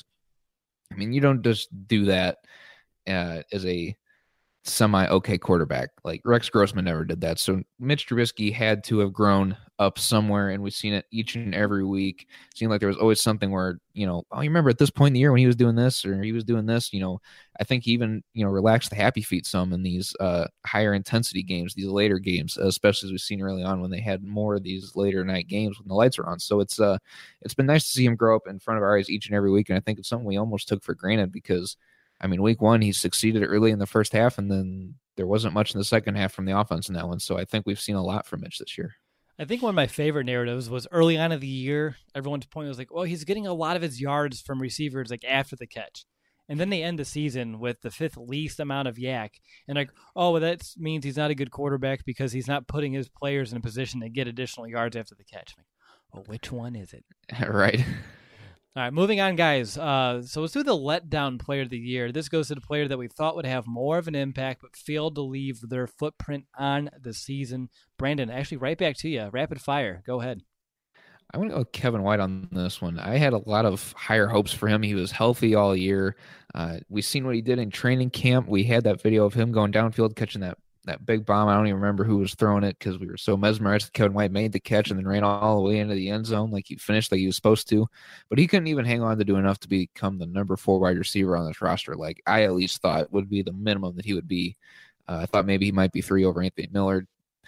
I mean, you don't just do that uh, as a semi-okay quarterback. Like Rex Grossman never did that. So Mitch Trubisky had to have grown up somewhere, and we've seen it each and every week. It seemed like there was always something where, you know, oh, you remember at this point in the year when he was doing this or he was doing this, you know, I think he even, you know, relaxed the happy feet some in these uh, higher intensity games, these later games, especially as we've seen early on when they had more of these later night games when the lights are on. So it's uh, it's been nice to see him grow up in front of our eyes each and every week, and I think it's something we almost took for granted because, I mean, week one, he succeeded early in the first half, and then there wasn't much in the second half from the offense in that one. So I think we've seen a lot from Mitch this year. I think one of my favorite narratives was early on in the year, everyone's point was like, well, he's getting a lot of his yards from receivers like after the catch. And then they end the season with the fifth least amount of yak. And like, oh, well, that means he's not a good quarterback because he's not putting his players in a position to get additional yards after the catch. I'm like, well, which one is it? Right. All right, moving on, guys. Uh, so let's do the letdown player of the year. This goes to the player that we thought would have more of an impact, but failed to leave their footprint on the season. Brandon, actually, right back to you. Rapid fire. Go ahead. I'm going to go with Kevin White on this one. I had a lot of higher hopes for him. He was healthy all year. Uh, we've seen what he did in training camp. We had that video of him going downfield, catching that that big bomb. I don't even remember who was throwing it because we were so mesmerized. Kevin White made the catch and then ran all the way into the end zone like he finished like he was supposed to. But he couldn't even hang on to do enough to become the number four wide receiver on this roster. Like I at least thought would be the minimum that he would be. Uh, I thought maybe he might be three over Anthony Miller.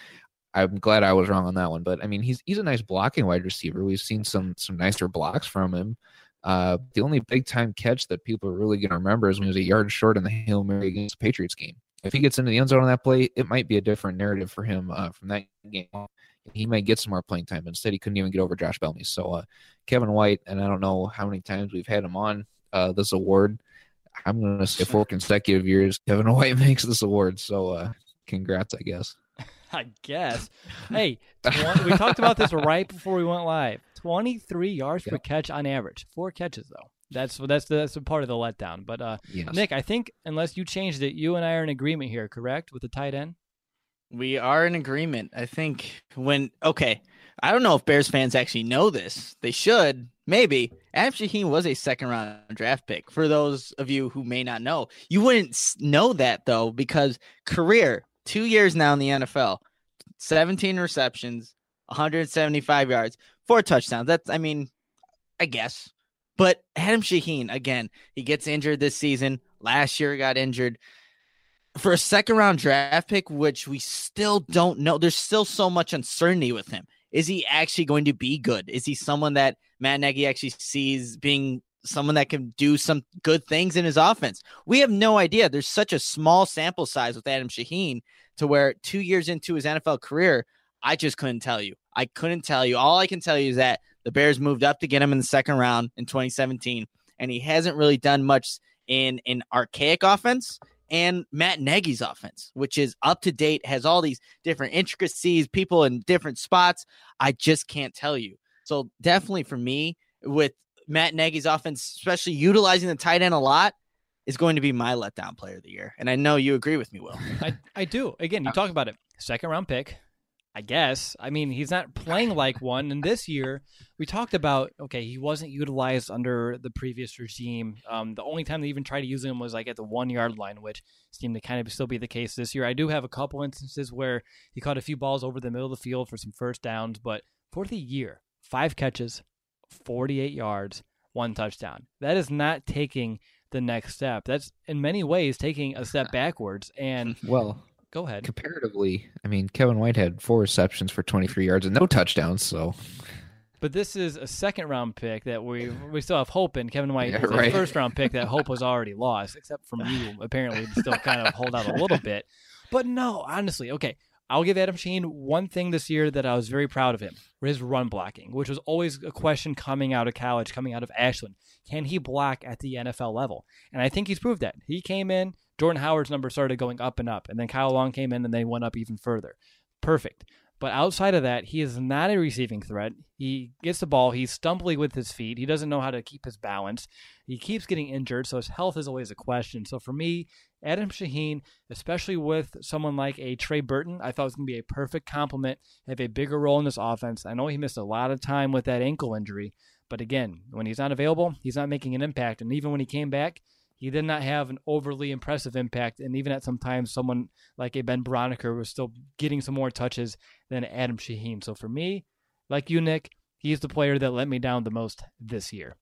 I'm glad I was wrong on that one. But, I mean, he's he's a nice blocking wide receiver. We've seen some some nicer blocks from him. Uh, the only big-time catch that people are really going to remember is when he was a yard short in the Hail Mary against the Patriots game. if he gets into the end zone on that play, it might be a different narrative for him uh, from that game. He might get some more playing time. Instead, he couldn't even get over Josh Bellamy. So uh, Kevin White, and I don't know how many times we've had him on uh, this award. I'm going to say four consecutive years Kevin White makes this award. So uh, congrats, I guess. I guess. Hey, twenty, we talked about this right before we went live. twenty-three yards yeah. per catch on average. Four catches, though. That's that's the, that's a part of the letdown. But, uh, yes. Nick, I think unless you changed it, you and I are in agreement here, correct, with the tight end? We are in agreement. I think when – okay, I don't know if Bears fans actually know this. They should. Maybe. Adam Shaheen was a second-round draft pick. For those of you who may not know, you wouldn't know that, though, because career – two years now in the N F L, seventeen receptions, one hundred seventy-five yards, four touchdowns. That's, I mean, I guess. But Adam Shaheen, again, he gets injured this season. Last year he got injured. For a second-round draft pick, which we still don't know, there's still so much uncertainty with him. Is he actually going to be good? Is he someone that Matt Nagy actually sees being someone that can do some good things in his offense? We have no idea. There's such a small sample size with Adam Shaheen to where two years into his N F L career, I just couldn't tell you. I couldn't tell you. All I can tell you is that the Bears moved up to get him in the second round in twenty seventeen, and he hasn't really done much in an archaic offense and Matt Nagy's offense, which is up to date, has all these different intricacies, people in different spots. I just can't tell you. So definitely for me, with Matt Nagy's offense, especially utilizing the tight end a lot, is going to be my letdown player of the year. And I know you agree with me, Will. I, I do. Again, you talk about it. Second round pick, I guess. I mean, he's not playing like one. And this year, we talked about, okay, he wasn't utilized under the previous regime. Um, the only time they even tried to use him was like at the one-yard line, which seemed to kind of still be the case this year. I do have a couple instances where he caught a few balls over the middle of the field for some first downs. But for the year, five catches, forty-eight yards, one touchdown. That is not taking the next step. That's in many ways taking a step backwards. And well, go ahead. Comparatively, I mean, Kevin White had four receptions for twenty-three yards and no touchdowns. So, but this is a second round pick that we we still have hope in. Kevin White yeah, is right. a first round pick that hope was already lost, except from you apparently still kind of hold out a little bit. But no, honestly, okay. I'll give Adam Shaheen one thing this year that I was very proud of him, his run blocking, which was always a question coming out of college, coming out of Ashland. Can he block at the N F L level? And I think he's proved that. He came in, Jordan Howard's number started going up and up, and then Kyle Long came in and they went up even further. Perfect. But outside of that, he is not a receiving threat. He gets the ball. He's stumbling with his feet. He doesn't know how to keep his balance. He keeps getting injured, so his health is always a question. So for me, Adam Shaheen, especially with someone like a Trey Burton, I thought was going to be a perfect complement, have a bigger role in this offense. I know he missed a lot of time with that ankle injury, but again, when he's not available, he's not making an impact. And even when he came back, he did not have an overly impressive impact. And even at some times, someone like a Ben Broniker was still getting some more touches than Adam Shaheen. So for me, like you, Nick, he's the player that let me down the most this year.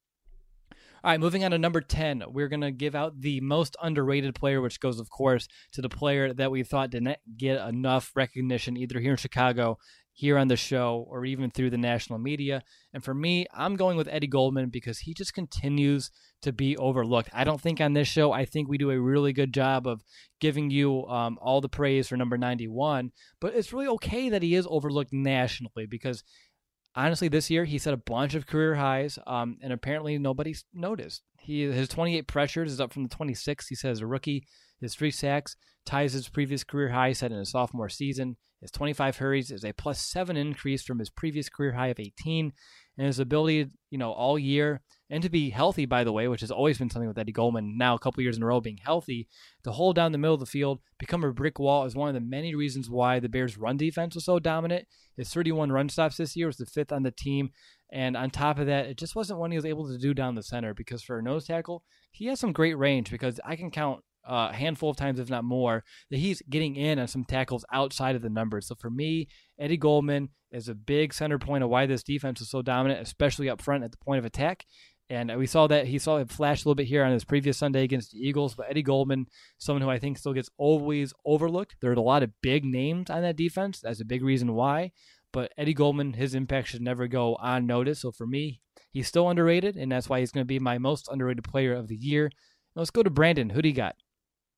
All right, moving on to number ten, we're going to give out the most underrated player, which goes, of course, to the player that we thought didn't get enough recognition either here in Chicago, here on the show, or even through the national media. And for me, I'm going with Eddie Goldman because he just continues to be overlooked. I don't think on this show, I think we do a really good job of giving you um, all the praise for number ninety-one, but it's really okay that he is overlooked nationally because honestly, this year he set a bunch of career highs, um, and apparently nobody's noticed. He his twenty-eight pressures is up from the twenty-six he set as a rookie. His three sacks ties his previous career high set in his sophomore season. His twenty-five hurries is a plus seven increase from his previous career high of eighteen. And his ability, you know, all year, and to be healthy, by the way, which has always been something with Eddie Goldman, now a couple years in a row being healthy, to hold down the middle of the field, become a brick wall is one of the many reasons why the Bears' run defense was so dominant. His thirty-one run stops this year was the fifth on the team. And on top of that, it just wasn't one he was able to do down the center because for a nose tackle, he has some great range because I can count a handful of times, if not more, that he's getting in on some tackles outside of the numbers. So for me, Eddie Goldman is a big center point of why this defense is so dominant, especially up front at the point of attack. And we saw that he saw it flash a little bit here on his previous Sunday against the Eagles. But Eddie Goldman, someone who I think still gets always overlooked. There are a lot of big names on that defense. That's a big reason why. But Eddie Goldman, his impact should never go unnoticed. So for me, he's still underrated, and that's why he's going to be my most underrated player of the year. Let's go to Brandon. Who do you got?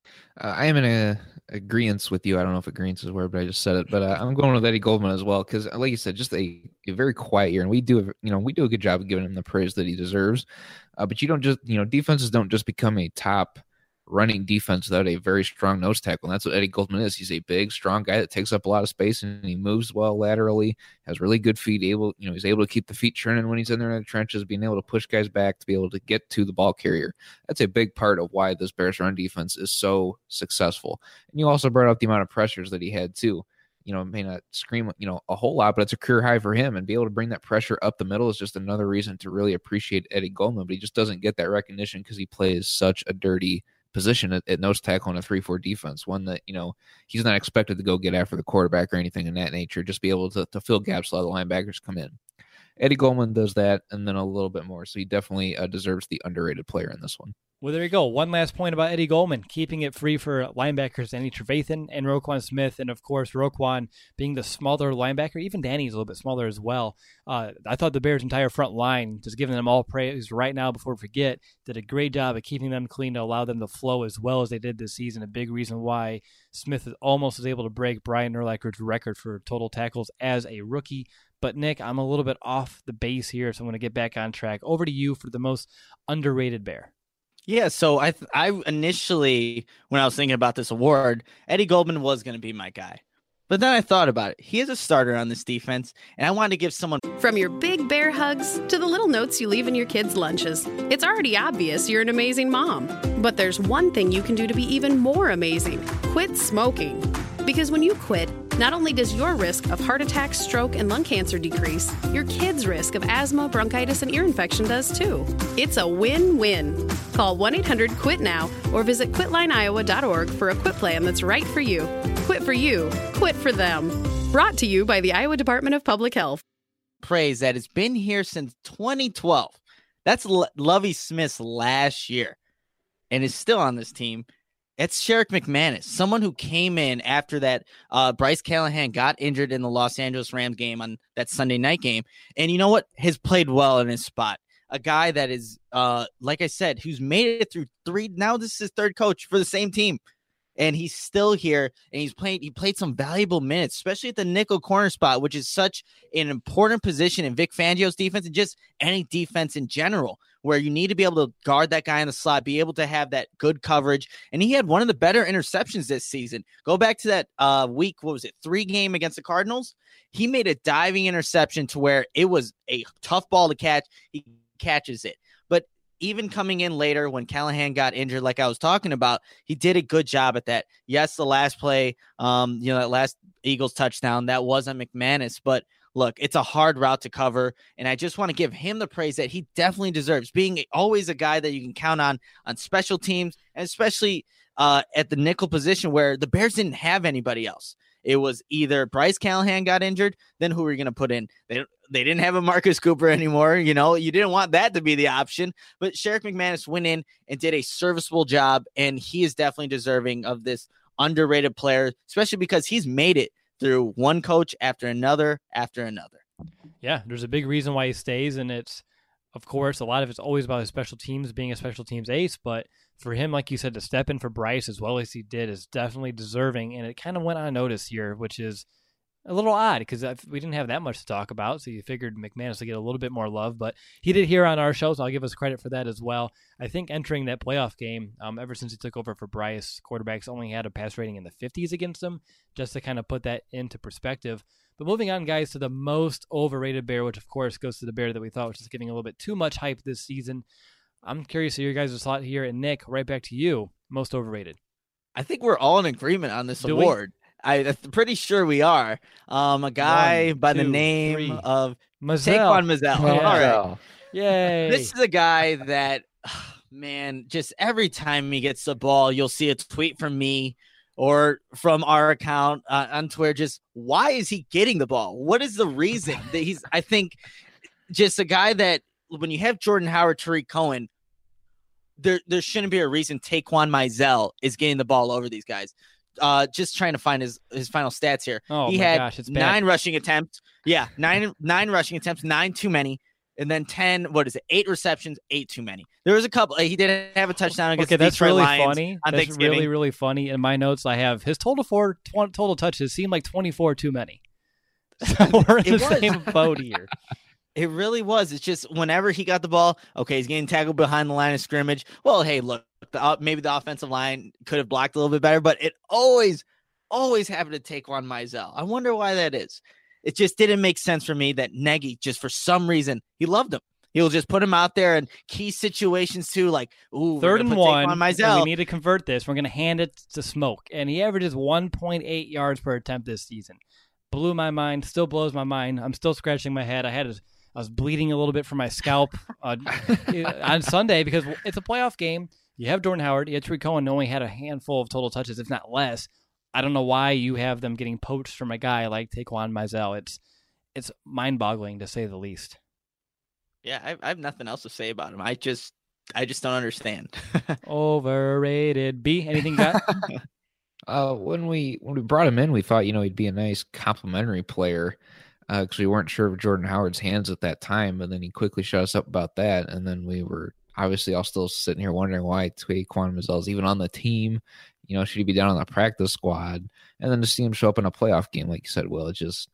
Uh, I am in a agreement with you. I don't know if agreement is a word, but I just said it. But uh, I'm going with Eddie Goldman as well because, like you said, just a, a very quiet year, and we do, you know, we do a good job of giving him the praise that he deserves. Uh, but you don't just, you know, defenses don't just become a top running defense without a very strong nose tackle. And that's what Eddie Goldman is. He's a big, strong guy that takes up a lot of space and he moves well laterally, has really good feet, able, you know, he's able to keep the feet churning when he's in there in the trenches, being able to push guys back to be able to get to the ball carrier. That's a big part of why this Bears run defense is so successful. And you also brought up the amount of pressures that he had too. You know, it may not scream, you know, a whole lot, but it's a career high for him. And be able to bring that pressure up the middle is just another reason to really appreciate Eddie Goldman. But he just doesn't get that recognition because he plays such a dirty position at, at nose tackle in a three four defense, one that, you know, he's not expected to go get after the quarterback or anything in that nature, just be able to, to fill gaps, let the linebackers come in. Eddie Goldman does that and then a little bit more, so he definitely uh, deserves the underrated player in this one. Well, there you go. One last point about Eddie Goldman, keeping it free for linebackers Danny Trevathan and Roquan Smith, and of course Roquan being the smaller linebacker. Even Danny's a little bit smaller as well. Uh, I thought the Bears' entire front line, just giving them all praise right now before we forget, did a great job of keeping them clean to allow them to flow as well as they did this season. A big reason why Smith almost was able to break Brian Urlacher's record for total tackles as a rookie. But Nick, I'm a little bit off the base here, so I'm going to get back on track. Over to you for the most underrated Bear. Yeah, so I th- I initially, when I was thinking about this award, Eddie Goldman was going to be my guy. But then I thought about it. He is a starter on this defense, and I wanted to give someone... From your big bear hugs to the little notes you leave in your kids' lunches, it's already obvious you're an amazing mom. But there's one thing you can do to be even more amazing. Quit smoking. Because when you quit, not only does your risk of heart attack, stroke, and lung cancer decrease, your kids' risk of asthma, bronchitis, and ear infection does too. It's a win-win. Call one eight hundred quit now or visit quit line iowa dot org for a quit plan that's right for you. Quit for you. Quit for them. Brought to you by the Iowa Department of Public Health. Praise that has been here since twenty twelve. That's L- Lovie Smith's last year and is still on this team. It's Sherrick McManus, someone who came in after that uh, Bryce Callahan got injured in the Los Angeles Rams game on that Sunday night game. And you know what? Has played well in his spot. A guy that is, uh, like I said, who's made it through three. Now this is his third coach for the same team. And he's still here, and he's playing. He played some valuable minutes, especially at the nickel corner spot, which is such an important position in Vic Fangio's defense and just any defense in general, where you need to be able to guard that guy in the slot, be able to have that good coverage. And he had one of the better interceptions this season. Go back to that uh, week, what was it, three game against the Cardinals? He made a diving interception to where it was a tough ball to catch. He catches it. But even coming in later when Callahan got injured, like I was talking about, he did a good job at that. Yes, the last play, um, you know, that last Eagles touchdown, that wasn't McManus, but look, it's a hard route to cover, and I just want to give him the praise that he definitely deserves, being always a guy that you can count on on special teams, and especially uh, at the nickel position where the Bears didn't have anybody else. It was either Bryce Callahan got injured, then who were you going to put in? They they didn't have a Marcus Cooper anymore. You know, you didn't want that to be the option. But Sherrick McManus went in and did a serviceable job, and he is definitely deserving of this underrated player, especially because he's made it through one coach after another after another. Yeah, there's a big reason why he stays, and it's, of course, a lot of it's always about his special teams, being a special teams ace, but for him, like you said, to step in for Bryce as well as he did is definitely deserving, and it kind of went unnoticed here, which is a little odd because we didn't have that much to talk about, so you figured McManus would get a little bit more love, but he did here on our show, so I'll give us credit for that as well. I think entering that playoff game, um, ever since he took over for Bryce, quarterbacks only had a pass rating in the fifties against him, just to kind of put that into perspective. But moving on, guys, to the most overrated Bear, which of course goes to the Bear that we thought was just getting a little bit too much hype this season. I'm curious to your guys' thought here, and Nick, right back to you, most overrated. I think we're all in agreement on this Do award. I, I'm pretty sure we are. Um, a guy One, by two, the name three. of Mazel. Taquan Mazel. Yeah. All right. Yay. This is a guy that, man, just every time he gets the ball, you'll see a tweet from me or from our account uh, on Twitter. Just why is he getting the ball? What is the reason that he's, I think, just a guy that when you have Jordan Howard, Tariq Cohen, there, there shouldn't be a reason Taquan Mazel is getting the ball over these guys. Uh, just trying to find his, his final stats here. Oh he my had gosh, it's bad. nine rushing attempts. Yeah, nine nine rushing attempts, nine too many. And then ten, what is it? Eight receptions, eight too many. There was a couple. He didn't have a touchdown against okay, the that's Detroit really Lions funny. on That's Thanksgiving. really, really funny. In my notes, I have his total for tw- total touches seemed like twenty-four too many. So we're in It the was. same boat here. It really was. It's just whenever he got the ball, okay, he's getting tackled behind the line of scrimmage. Well, hey, look, the, uh, maybe the offensive line could have blocked a little bit better, but it always, always happened to Taquan Mizell. I wonder why that is. It just didn't make sense for me that Nagy, just for some reason, he loved him. He'll just put him out there in key situations too, like, ooh, Third and put one, Taquan and Mizell. we need to convert this. We're going to hand it to Smoke. And he averages one point eight yards per attempt this season. Blew my mind, still blows my mind. I'm still scratching my head. I had a, I was bleeding a little bit from my scalp uh, on Sunday because it's a playoff game. You have Jordan Howard. Yeah, Tariq Cohen only had a handful of total touches, if not less. I don't know why you have them getting poached from a guy like Taquan Mizell. It's it's mind-boggling to say the least. Yeah, I, I have nothing else to say about him. I just, I just don't understand. Overrated. B, anything got? Uh, when we when we brought him in, we thought you know he'd be a nice complimentary player because uh, we weren't sure of Jordan Howard's hands at that time, and then he quickly shut us up about that, and then we were obviously all still sitting here wondering why Taquan Mizell is even on the team. You know, should he be down on the practice squad? And then to see him show up in a playoff game, like you said, Will, it just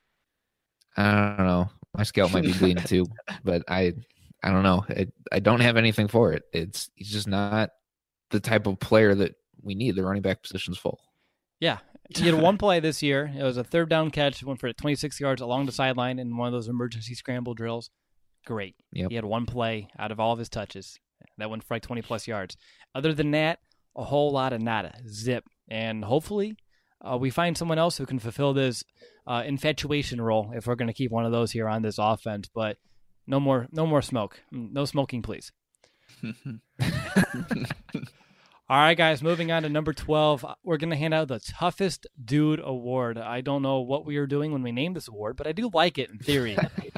I don't know. My scalp might be bleeding too, but I I don't know. I, I don't have anything for it. It's he's just not the type of player that we need. The running back position's full. Yeah. He had one play this year. It was a third down catch, went for twenty-six yards along the sideline in one of those emergency scramble drills. Great. Yep. He had one play out of all of his touches. That went for like twenty-plus yards. Other than that, a whole lot of nada. Zip. And hopefully uh, we find someone else who can fulfill this uh, infatuation role if we're going to keep one of those here on this offense. But no more, no more smoke. No smoking, please. All right, guys, moving on to number twelve. We're going to hand out the Toughest Dude Award. I don't know what we were doing when we named this award, but I do like it in theory.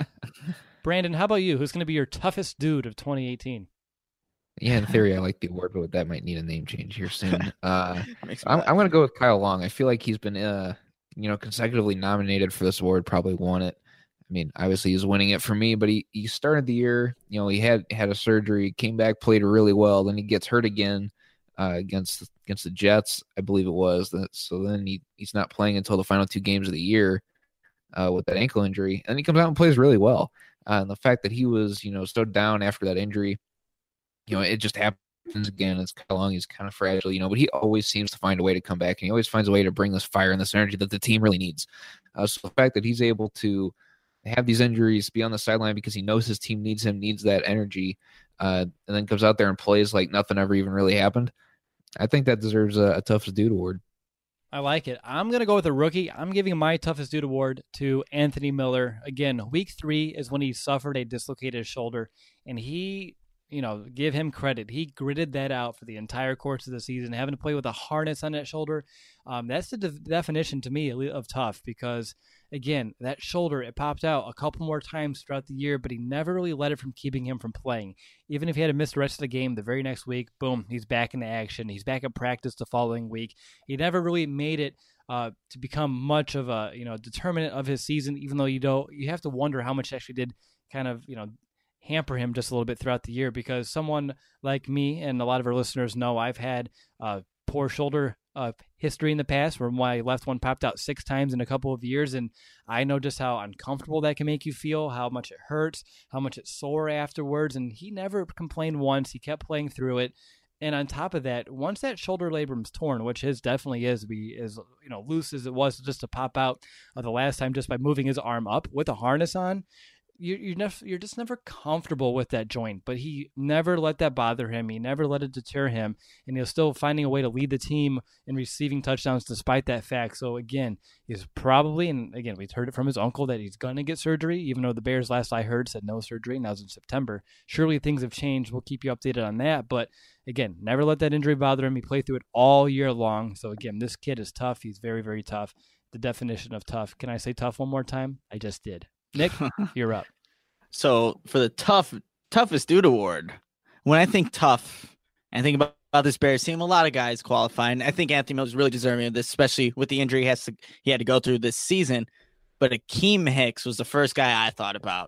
Brandon, how about you? Who's going to be your toughest dude of twenty eighteen? Yeah, in theory, I like the award, but that might need a name change here soon. Uh, I'm, I'm going to go with Kyle Long. I feel like he's been, uh, you know, consecutively nominated for this award, probably won it. I mean, obviously he's winning it for me, but he, he started the year, you know, he had, had a surgery, came back, played really well. Then he gets hurt again. Uh, against against the Jets, I believe it was. That so then he, he's not playing until the final two games of the year uh, with that ankle injury, and he comes out and plays really well. Uh, and the fact that he was, you know, so down after that injury, you know, it just happens again. It's Kyle Long, he's kind of fragile, you know, but he always seems to find a way to come back, and he always finds a way to bring this fire and this energy that the team really needs. Uh, so the fact that he's able to have these injuries, be on the sideline because he knows his team needs him, needs that energy, uh, and then comes out there and plays like nothing ever even really happened. I think that deserves a, a toughest dude award. I like it. I'm going to go with a rookie. I'm giving my toughest dude award to Anthony Miller. Again, week three is when he suffered a dislocated shoulder, and he, you know, give him credit. He gritted that out for the entire course of the season, having to play with a harness on that shoulder. Um, that's the de- definition to me of tough because, again, that shoulder, it popped out a couple more times throughout the year, but he never really let it from keeping him from playing. Even if he had to miss the rest of the game, the very next week, boom, he's back into action. He's back at practice the following week. He never really made it uh, to become much of a, you know, determinant of his season, even though you don't, you have to wonder how much actually did kind of, you know, hamper him just a little bit throughout the year because someone like me and a lot of our listeners know I've had uh, poor shoulder uh, history in the past where my left one popped out six times in a couple of years, and I know just how uncomfortable that can make you feel, how much it hurts, how much it's sore afterwards, and he never complained once. He kept playing through it. And on top of that, once that shoulder labrum's torn, which his definitely is, be as you know loose as it was just to pop out uh, the last time just by moving his arm up with a harness on, you, you're, nef- you're just never comfortable with that joint. But he never let that bother him. He never let it deter him. And he was still finding a way to lead the team in receiving touchdowns despite that fact. So, again, he's probably, and again, we've heard it from his uncle that he's going to get surgery, even though the Bears last I heard said no surgery, and that was in September. Surely things have changed. We'll keep you updated on that. But, again, never let that injury bother him. He played through it all year long. So, again, this kid is tough. He's very, very tough. The definition of tough. Can I say tough one more time? I just did. Nick, you're up. So for the tough, toughest dude award, when I think tough and think about, about this Bears team, a lot of guys qualifying. I think Anthony Miller's really deserving of this, especially with the injury he has to he had to go through this season. But Akeem Hicks was the first guy I thought about.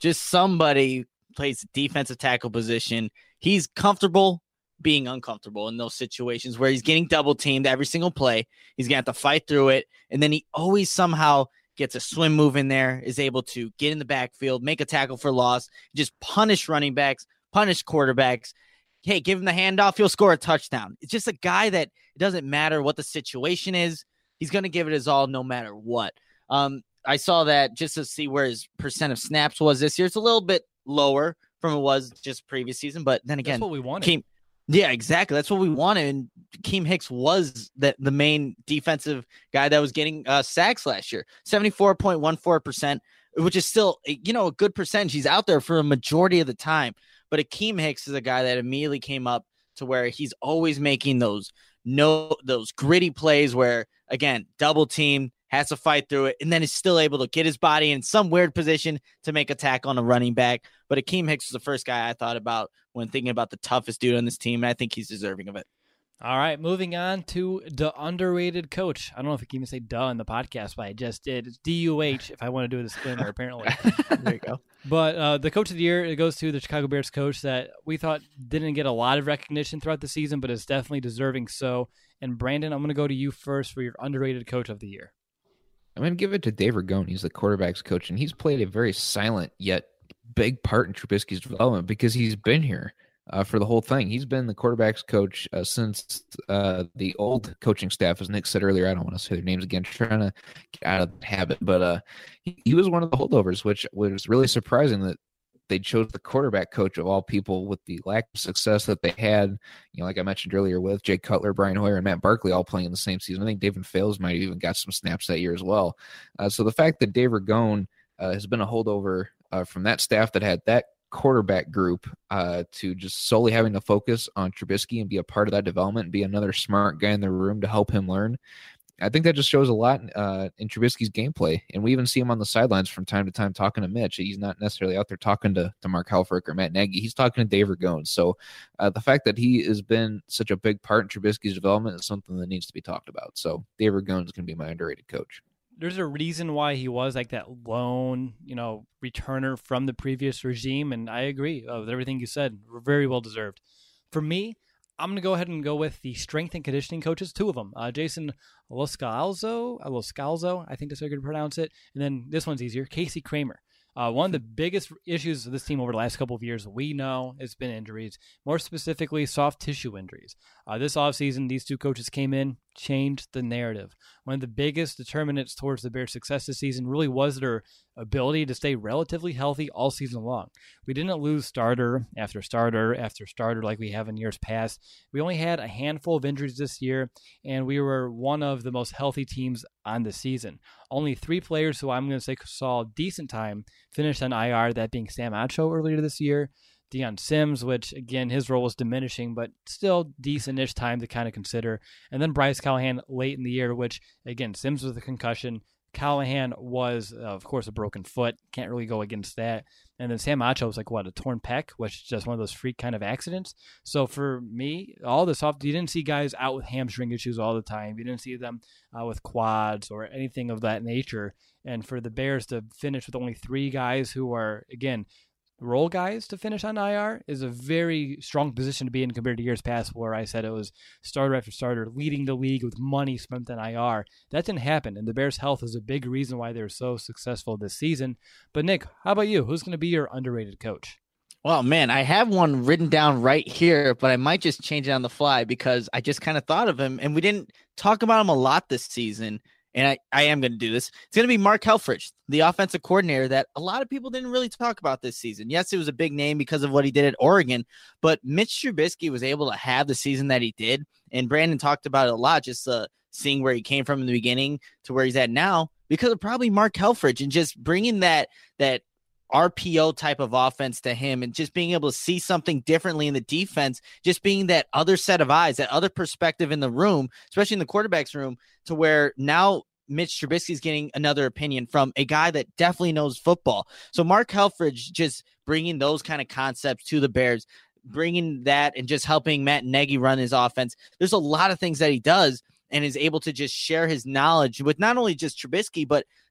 just somebody plays defensive tackle position. He's comfortable being uncomfortable in those situations where he's getting double teamed every single play. He's going to have to fight through it. And then he always somehow gets a swim move in there, is able to get in the backfield, make a tackle for loss, just punish running backs, punish quarterbacks. Hey, give him the handoff, he'll score a touchdown. It's just a guy that it doesn't matter what the situation is. He's going to give it his all no matter what. Um, I saw that just to see where his percent of snaps was this year. It's a little bit lower from it was just previous season, but then again, that's what we wanted. Keem, yeah, exactly. That's what we wanted. And Keem Hicks was the, the main defensive guy that was getting uh, sacks last year, seventy-four point one four percent, which is still, you know, a good percentage. He's out there for a majority of the time. But Akeem Hicks is a guy that immediately came up to where he's always making those no those gritty plays where, again, double team, has to fight through it, and then is still able to get his body in some weird position to make a tackle on a running back. But Akeem Hicks was the first guy I thought about when thinking about the toughest dude on this team, and I think he's deserving of it. All right, moving on to the underrated coach. I don't know if I can even say duh in the podcast, but I just did. It's D U H if I want to do a disclaimer, apparently. There you go. But uh, the coach of the year, it goes to the Chicago Bears coach that we thought didn't get a lot of recognition throughout the season, but is definitely deserving so. And Brandon, I'm going to go to you first for your underrated coach of the year. I'm going to give it to Dave Ragone. He's the quarterback's coach, and he's played a very silent yet big part in Trubisky's development because he's been here uh, for the whole thing. He's been the quarterback's coach uh, since uh, the old coaching staff, as Nick said earlier. I don't want to say their names again, trying to get out of the habit, but uh, he, he was one of the holdovers, which was really surprising that they chose the quarterback coach of all people with the lack of success that they had, you know, like I mentioned earlier with Jay Cutler, Brian Hoyer, and Matt Barkley all playing in the same season. I think David Fales might have even got some snaps that year as well. Uh, so the fact that Dave Ragone uh, has been a holdover uh, from that staff that had that quarterback group uh, to just solely having to focus on Trubisky and be a part of that development and be another smart guy in the room to help him learn, I think that just shows a lot uh, in Trubisky's gameplay. And we even see him on the sidelines from time to time talking to Mitch. He's not necessarily out there talking to, to Mark Helfrich or Matt Nagy. He's talking to Dave Ragone. So uh, the fact that he has been such a big part in Trubisky's development is something that needs to be talked about. So Dave Ragone is going to be my underrated coach. There's a reason why he was like that lone, you know, returner from the previous regime. And I agree uh, with everything you said. We're very well deserved. For me, I'm going to go ahead and go with the strength and conditioning coaches, two of them. Uh, Jason Loscalzo, Loscalzo, I think that's how you're going to pronounce it. And then this one's easier, Casey Kramer. Uh, one of the biggest issues of this team over the last couple of years, we know, has been injuries, more specifically soft tissue injuries. Uh, this offseason, these two coaches came in, changed the narrative. One of the biggest determinants towards the Bears' success this season really was their ability to stay relatively healthy all season long. We didn't lose starter after starter after starter like we have in years past. We only had a handful of injuries this year, and we were one of the most healthy teams on the season. Only three players who I'm going to say saw decent time finished on I R, that being Sam Acho earlier this year, Deion Sims, which, again, his role was diminishing, but still decent-ish time to kind of consider. And then Bryce Callahan late in the year, which, again, Sims with a concussion. Callahan was, uh, of course, a broken foot. Can't really go against that. And then Sam Acho was like, what, a torn pec, which is just one of those freak kind of accidents. So for me, all this off, you didn't see guys out with hamstring issues all the time. You didn't see them uh, with quads or anything of that nature. And for the Bears to finish with only three guys who are, again, role guys to finish on I R is a very strong position to be in compared to years past where I said it was starter after starter leading the league with money spent on I R. That didn't happen, and the Bears' health is a big reason why they're so successful this season. But Nick, how about you? Who's going to be your underrated coach? Well, man, I have one written down right here, but I might just change it on the fly because I just kind of thought of him, and we didn't talk about him a lot this season. And I, I am going to do this. It's going to be Mark Helfrich, the offensive coordinator that a lot of people didn't really talk about this season. Yes, it was a big name because of what he did at Oregon, but Mitch Trubisky was able to have the season that he did. And Brandon talked about it a lot, just uh, seeing where he came from in the beginning to where he's at now because of probably Mark Helfrich and just bringing that that R P O type of offense to him and just being able to see something differently in the defense, just being that other set of eyes, that other perspective in the room, especially in the quarterback's room, to where now Mitch Trubisky is getting another opinion from a guy that definitely knows football. So Mark Helfrich just bringing those kind of concepts to the Bears, bringing that and just helping Matt Nagy run his offense. There's a lot of things that he does and is able to just share his knowledge with not only just Trubisky, but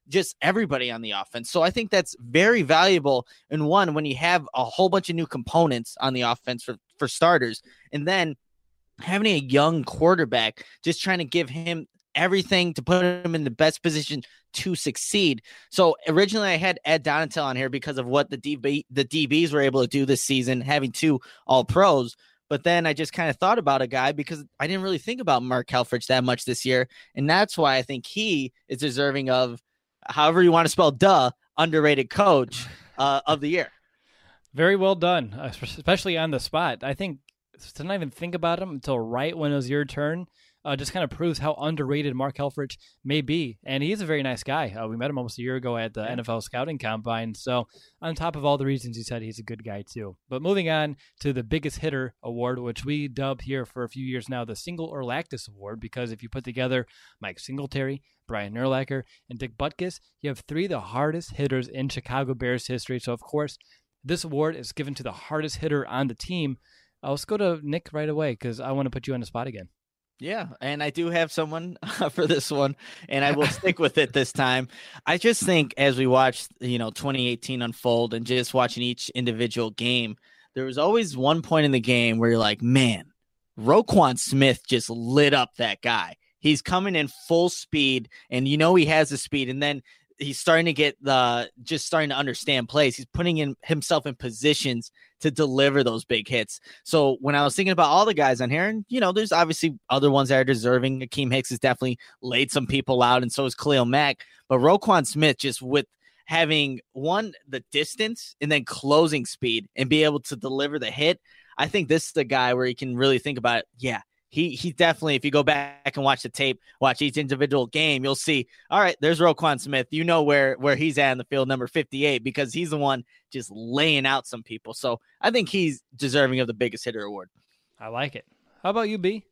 just everybody on the offense. So I think that's very valuable. And one, when you have a whole bunch of new components on the offense for, for starters, and then having a young quarterback, just trying to give him everything to put him in the best position to succeed. So originally I had Ed Donatel on here because of what the D B, the D Bs were able to do this season, having two all pros. But then I just kind of thought about a guy because I didn't really think about Mark Helfrich that much this year. And that's why I think he is deserving of, however you want to spell duh, underrated coach uh, of the year. Very well done, especially on the spot. I think to not even think about him until right when it was your turn uh, just kind of proves how underrated Mark Helfrich may be. And he's a very nice guy. Uh, we met him almost a year ago at the yeah. N F L Scouting Combine. So on top of all the reasons you said, he's a good guy too. But moving on to the biggest hitter award, which we dubbed here for a few years now, the Single or Lactus Award, because if you put together Mike Singletary, Brian Urlacher, and Dick Butkus, you have three of the hardest hitters in Chicago Bears history. So of course, this award is given to the hardest hitter on the team. Uh, let's go to Nick right away because I want to put you on the spot again. Yeah, and I do have someone for this one, and I will stick with it this time. I just think as we watched, you know, twenty eighteen unfold and just watching each individual game, there was always one point in the game where you're like, man, Roquan Smith just lit up that guy. He's coming in full speed, and you know he has the speed, and then he's starting to get the just starting to understand plays. He's putting in himself in positions to deliver those big hits. So when I was thinking about all the guys on here, and you know, there's obviously other ones that are deserving. Akeem Hicks has definitely laid some people out, and so is Khalil Mack. But Roquan Smith, just with having one, the distance and then closing speed and be able to deliver the hit, I think this is the guy where you can really think about it. Yeah. He he definitely, if you go back and watch the tape, watch each individual game, you'll see, all right, there's Roquan Smith. You know where, where he's at in the field, number fifty-eight, because he's the one just laying out some people. So I think he's deserving of the biggest hitter award. I like it. How about you, B?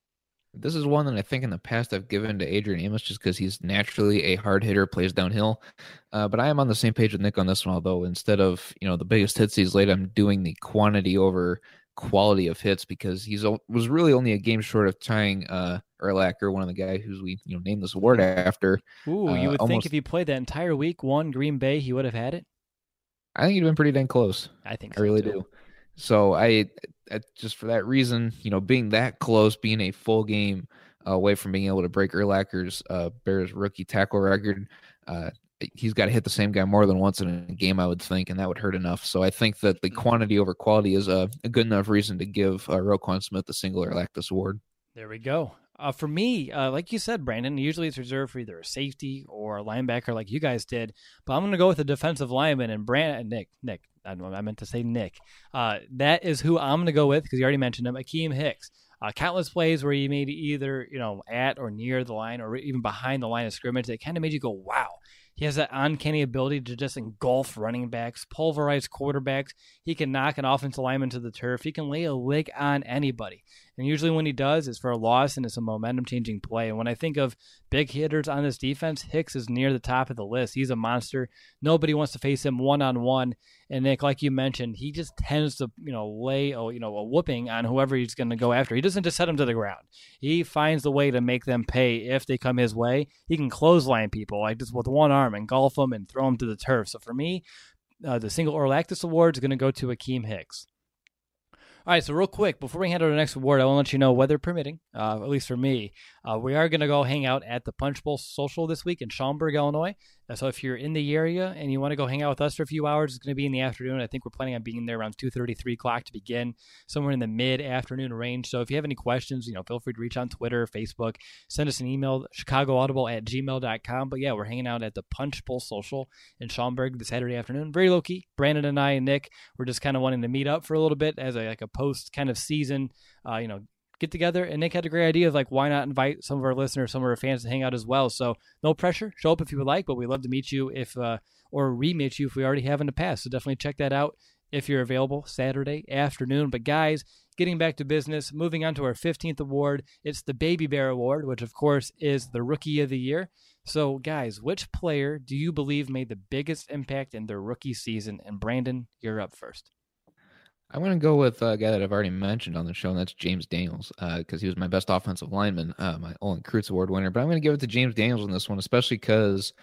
This is one that I think in the past I've given to Adrian Amos just because he's naturally a hard hitter, plays downhill. Uh, but I am on the same page with Nick on this one, although instead of, you know, the biggest hits he's laid, I'm doing the quantity over quality of hits because he's was really only a game short of tying uh Urlacher, one of the guys who's we you know named this award after. Ooh, uh, you would almost think if he played that entire week one Green Bay, he would have had it. I think he'd been pretty dang close. I think so I really too. do. So I, I just for that reason, you know, being that close, being a full game away from being able to break Urlacher's uh, Bears rookie tackle record, uh, he's got to hit the same guy more than once in a game, I would think, and that would hurt enough. So I think that the quantity over quality is a, a good enough reason to give uh, Roquan Smith the Single or Lactus Award. There we go. Uh, for me, uh, like you said, Brandon, usually it's reserved for either a safety or a linebacker like you guys did, but I'm going to go with a defensive lineman, and Brand- Nick, Nick, I, I meant to say Nick. Uh, that is who I'm going to go with because you already mentioned him, Akeem Hicks. Uh, countless plays where he made either, you know, at or near the line or even behind the line of scrimmage. It kind of made you go, wow. He has that uncanny ability to just engulf running backs, pulverize quarterbacks. He can knock an offensive lineman to the turf. He can lay a lick on anybody. And usually when he does, it's for a loss and it's a momentum-changing play. And when I think of big hitters on this defense, Hicks is near the top of the list. He's a monster. Nobody wants to face him one-on-one. And Nick, like you mentioned, he just tends to, you know, lay a, you know, a whooping on whoever he's going to go after. He doesn't just set them to the ground. He finds the way to make them pay if they come his way. He can clothesline people like just with one arm, engulf them, and throw them to the turf. So for me, uh, the Single or Lactus Award is going to go to Akeem Hicks. All right, so real quick, before we hand over the next award, I want to let you know, weather permitting, uh, at least for me, uh, we are going to go hang out at the Punch Bowl Social this week in Schaumburg, Illinois. Uh, so if you're in the area and you want to go hang out with us for a few hours, it's going to be in the afternoon. I think we're planning on being there around two thirty, three o'clock to begin, somewhere in the mid-afternoon range. So if you have any questions, you know, feel free to reach on Twitter, Facebook, send us an email, chicago audible at gmail dot com. But yeah, we're hanging out at the Punch Bowl Social in Schaumburg this Saturday afternoon. Very low-key. Brandon and I and Nick, we're just kind of wanting to meet up for a little bit as a like a post kind of season, uh, you know, get together. And Nick had a great idea of like, why not invite some of our listeners, some of our fans to hang out as well. So no pressure. Show up if you would like, but we'd love to meet you if, uh, or re-meet you if we already have in the past. So definitely check that out if you're available Saturday afternoon. But guys, getting back to business, moving on to our fifteenth award. It's the Baby Bear Award, which of course is the Rookie of the Year. So guys, which player do you believe made the biggest impact in their rookie season? And Brandon, you're up first. I'm going to go with a guy that I've already mentioned on the show, and that's James Daniels, because uh, he was my best offensive lineman, uh, my Olin Kreutz Award winner. But I'm going to give it to James Daniels in this one, especially because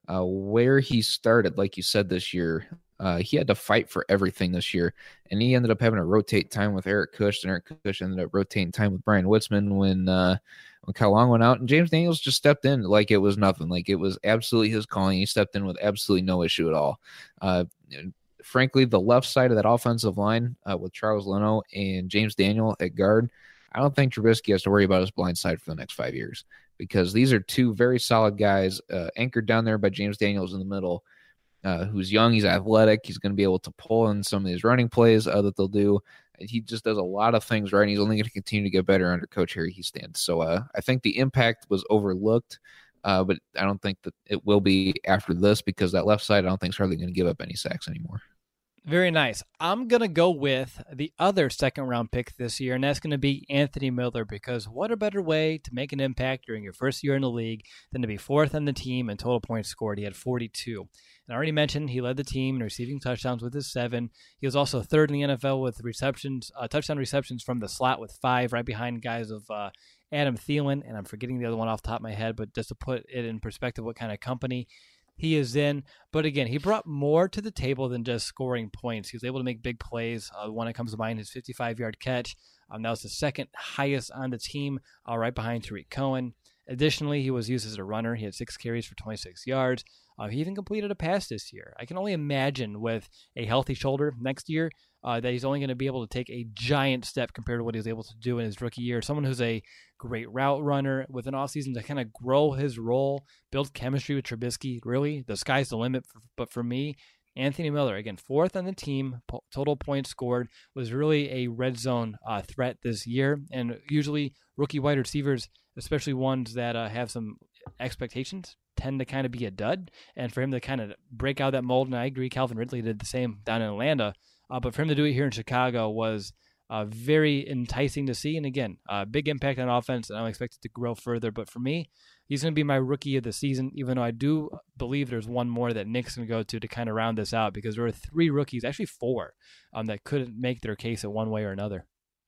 uh, where he started, like you said, this year, uh, he had to fight for everything this year. And he ended up having to rotate time with Eric Kush, and Eric Kush ended up rotating time with Brian Witzman when, uh, when Kyle Long went out. And James Daniels just stepped in like it was nothing. Like it was absolutely his calling. He stepped in with absolutely no issue at all. Uh, frankly, the left side of that offensive line uh, with Charles Leno and James Daniel at guard, I don't think Trubisky has to worry about his blind side for the next five years because these are two very solid guys uh, anchored down there by James Daniels in the middle, uh, who's young, he's athletic, he's going to be able to pull in some of these running plays uh, that they'll do. He just does a lot of things right, and he's only going to continue to get better under Coach Harry Hiestand. So uh, I think the impact was overlooked, uh, but I don't think that it will be after this because that left side I don't think is hardly going to give up any sacks anymore. Very nice. I'm going to go with the other second-round pick this year, and that's going to be Anthony Miller, because what a better way to make an impact during your first year in the league than to be fourth on the team in total points scored. He had forty-two. And I already mentioned he led the team in receiving touchdowns with his seven. He was also third in the N F L with receptions, uh, touchdown receptions from the slot with five, right behind guys of uh, Adam Thielen, and I'm forgetting the other one off the top of my head, but just to put it in perspective what kind of company he is in. But again, he brought more to the table than just scoring points. He was able to make big plays. Uh, one that comes to mind, his fifty-five-yard catch. Um, that was the second highest on the team, uh, right behind Tariq Cohen. Additionally, he was used as a runner. He had six carries for twenty-six yards. Uh, he even completed a pass this year. I can only imagine with a healthy shoulder next year uh, that he's only going to be able to take a giant step compared to what he was able to do in his rookie year. Someone who's a great route runner with an offseason to kind of grow his role, build chemistry with Trubisky. Really, the sky's the limit. For, but for me, Anthony Miller, again, fourth on the team, po- total points scored, was really a red zone uh, threat this year. And usually rookie wide receivers, especially ones that uh, have some expectations, tend to kind of be a dud. And for him to kind of break out that mold, and I agree, Calvin Ridley did the same down in Atlanta, uh, but for him to do it here in Chicago was uh, very enticing to see. And again, uh, big impact on offense, and I'm expected to grow further. But for me, he's going to be my rookie of the season, even though I do believe there's one more that Nick's going to go to to kind of round this out, because there were three rookies, actually four, um, that couldn't make their case in one way or another.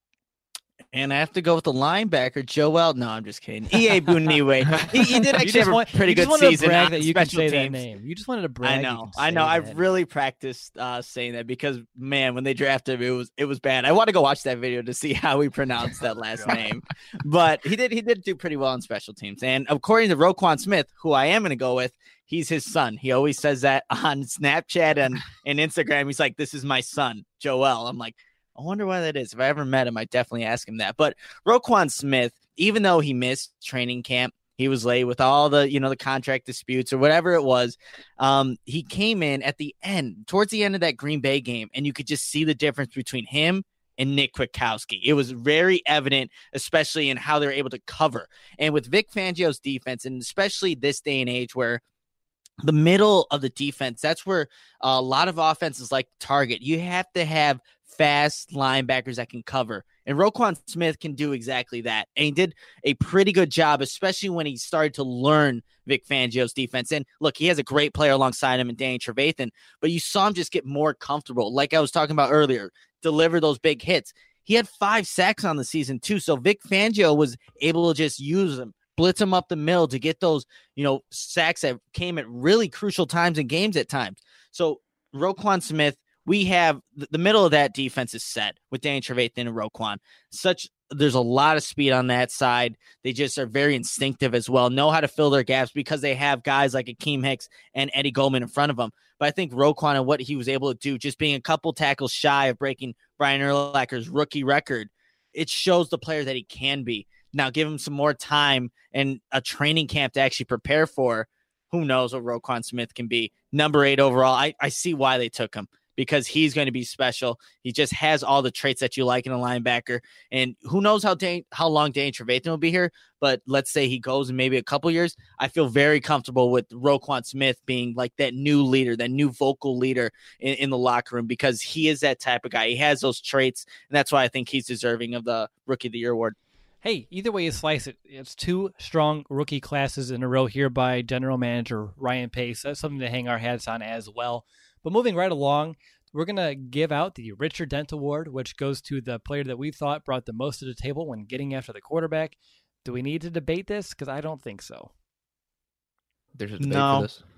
And I have to go with the linebacker, Joel. No, I'm just kidding. E A Buniwe. He, he did actually have a want, pretty good season. season. To brag on that you can say teams. that name. You just wanted to brag. I know. I know. I've really practiced uh, saying that because, man, when they drafted him, it was it was bad. I want to go watch that video to see how he pronounced that last name. But he did he did do pretty well on special teams. And according to Roquan Smith, who I am going to go with, he's his son. He always says that on Snapchat and, and Instagram. He's like, this is my son, Joel. I'm like, I wonder why that is. If I ever met him, I'd definitely ask him that. But Roquan Smith, even though he missed training camp, he was late with all the, you know, the contract disputes or whatever it was. Um, he came in at the end, towards the end of that Green Bay game, and you could just see the difference between him and Nick Kwiatkowski. It was very evident, especially in how they're able to cover. And with Vic Fangio's defense, and especially this day and age where the middle of the defense, that's where a lot of offenses like target. You have to have fast linebackers that can cover. And Roquan Smith can do exactly that. And he did a pretty good job, especially when he started to learn Vic Fangio's defense. And look, he has a great player alongside him in Danny Trevathan, but you saw him just get more comfortable. Like I was talking about earlier, deliver those big hits. He had five sacks on the season too. So Vic Fangio was able to just use him, blitz him up the middle to get those, you know, sacks that came at really crucial times in games at times. So Roquan Smith, we have the middle of that defense is set with Danny Trevathan and Roquan. Such there's a lot of speed on that side. They just are very instinctive as well, know how to fill their gaps because they have guys like Akeem Hicks and Eddie Goldman in front of them. But I think Roquan and what he was able to do, just being a couple tackles shy of breaking Brian Urlacher's rookie record, it shows the player that he can be. Now give him some more time and a training camp to actually prepare for. Who knows what Roquan Smith can be. Number eight overall. I, I see why they took him, because he's going to be special. He just has all the traits that you like in a linebacker. And who knows how Dan, how long Danny Trevathan will be here, but let's say he goes in maybe a couple years. I feel very comfortable with Roquan Smith being like that new leader, that new vocal leader in, in the locker room, because he is that type of guy. He has those traits, and that's why I think he's deserving of the Rookie of the Year award. Hey, either way you slice it, it's two strong rookie classes in a row here by General Manager Ryan Pace. That's something to hang our hats on as well. But moving right along, we're going to give out the Richard Dent Award, which goes to the player that we thought brought the most to the table when getting after the quarterback. Do we need to debate this? Because I don't think so. There's a debate no. for this.